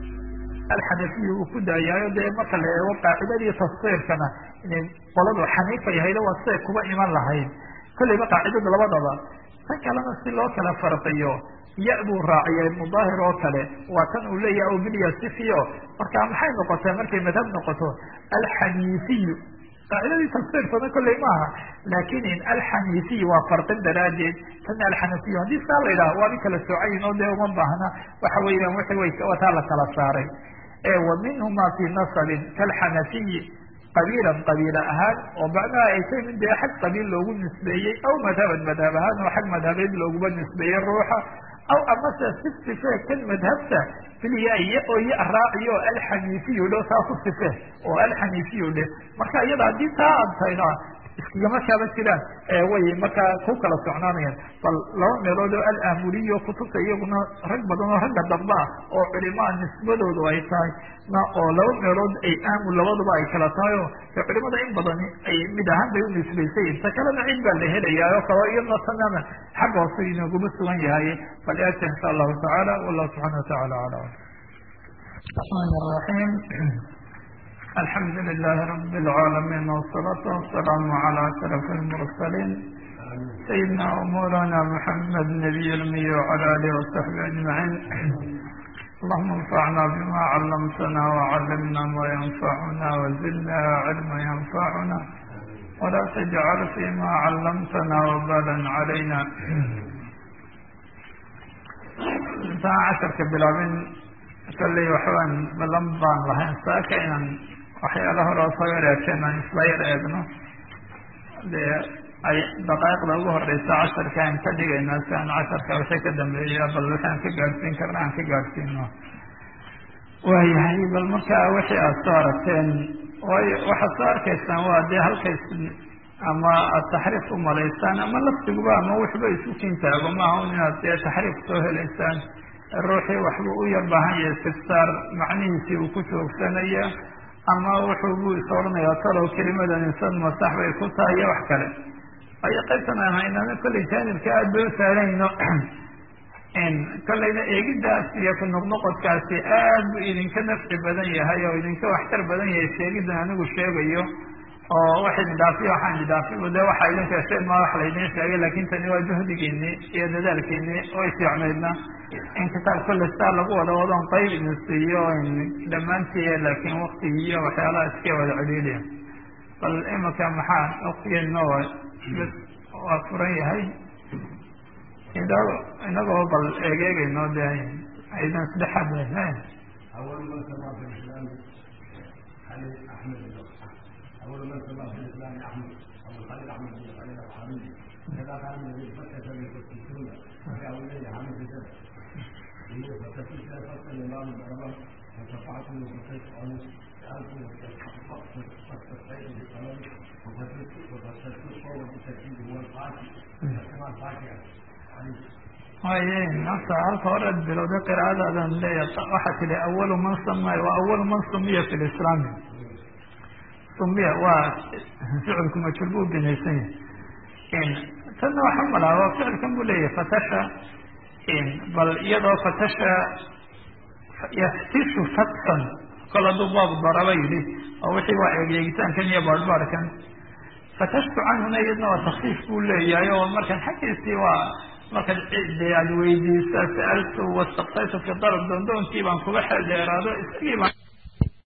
alxanafiyi uu ku daayaayo dee marka la eego qaacidadii tafsiirkana inay qoladu xaniifa yahaydo waa siday kuba iman lahayd kolleyba qaacidada labadaba tan kalena si loo kala farqiyo ya buu raaciya ibnu daahir oo kale waa tan uu leeyahay o bilyasifiyo marka maxay noqotay markay madhab noqoto alxaniifiyu qaacidadii tafsiirkana kolley maaha laakin in alxaniifiyu waa farqin daraadeed tan alxanafiyu haddii saa la yidhaha waa in kala soocayin oo dee uma baahna waxa weeyaan wixii way wataa la kala saaray wa minhuma fi nasabin kalxanafiyi qabiilan qabiila ahaan oo macnaha ay tahay min dee xag qabiil loogu nisbeeyey aw madhaban madhab ahaan oo xag madhabeed looguba nisbeeyey ruuxa aw amase si sife kan madhabta filya oo ya raaciyo alxaniifiyu dho taa ku sife oo alxaniifiyu dhe marka iyada haddii taa ad tahayna iskagama kaaba jiraan way markaa ku kala socnaanayaan. bal laba meelood oo al-aamuliyo kutubta iyaguna rag badan oo ragga dambe ah oo culimaa nisbadoodu ay tahay na oo laba meelood ay aamul labaduba ay kala tahay oo culimada in badan ay mid ahaan bay u nisbaysay inta kalena cid baa la helayaa oo kalo iyadna tanana xagga hoose inaguma sugan yahay. bal eegta insha allahu tacaala wallahu subxana watacaala aclam. الرحمن الرحيم الحمد لله رب العالمين والصلاة والسلام على أشرف المرسلين سيدنا ومولانا محمد نبي الأمي وعلى آله وصحبه أجمعين. اللهم انفعنا بما علمتنا وعلمنا ما ينفعنا وزدنا علما ينفعنا ولا تجعل فيما علمتنا وبالا علينا. intaa casharka bilaabin kalley waxbaan balan baan lahayn saaka inaan waxyaala hore oo soo yareekeen aan isla yar eegno dee ay daqaaiqda ugu horeysa casharka aan ka dhigaynaa si aan casharka wixii ka dambeeya bal waxaan ka gaadhsiin karna aan ka gaadhsiino. waayahay bal markaa wixii aada soo aragteen waayo waxaad soo arkaysaan waa dee halkays ama aada taxriif u malaysaan ama laftiguba ama waxba isu kintaago maaha un inaad dee taxriif soo helaysaan. ruuxii waxbuu u yar baahan yahay istifsaar macnihiisii uu ku joogsanaya ama wuxuu buu is odhanayaa talow kelimadan insan masax bay ku tahay iyo wax kale ayo qaybtan aan haynana kollay jaanibka aada bay u saarayno kollayna eegiddaas iyo ku noqnoqodkaasi aad buu idinka nafci badan yahay oo idinka waxtar badan yahay sheegiddan anigu sheegayo oo wax idin dhaafiyo waxaan idin dhaafiy de waxaa idin sheesheen maa wax laydin sheegay laakin tani waa juhdigiini iyo dadaalkiini oo isfiicnaydna in kitaab kolle sitaa lagu wada wadoon qayb idin siiyo dhammaantii laakin waktigii iyo waxyaalaha iska wada celiiliya. bal imika maxaa waktigeeno bs waa furan yahay inagoo bal eegeegayno de aydan isdhexad أول من سمع في الإسلام أحمد أبو الخليل أحمد بن الخليل الحميدي كذا كان الذي فتش بالكتسون وجاء إليه عام الجزء فتشيش لا فتش الإمام العلماء وشفعت من فتش عنه سألته فاستفتيت بالقلم وفتشت وفتشت صور بالتأكيد هو الفاكي كما الفاكي haye nafta halka hore bilowda qiraa'adadan leeyahay waxaa tili awalu man samay wa awalu man sumiya fi lislaam sumiya waa ficilku majhuul buu binaysan yahay tanna waxa malaa waa ficilkan buu leeyahay fatasha bal iyadoo fatasha yaftishu fatsan kol hadduu baab daraba yidhi oo wixii waa eegyeegitaankan iyo baadhbaadhkan fatashtu canhuna iyadna waa takfiif buu leeyahay oo markan xaggiisii waa markaad de aad weydiisa sa'altu wastaqtaytu fi darb doondoonkii baan kuga xeeldheeraado isagii baan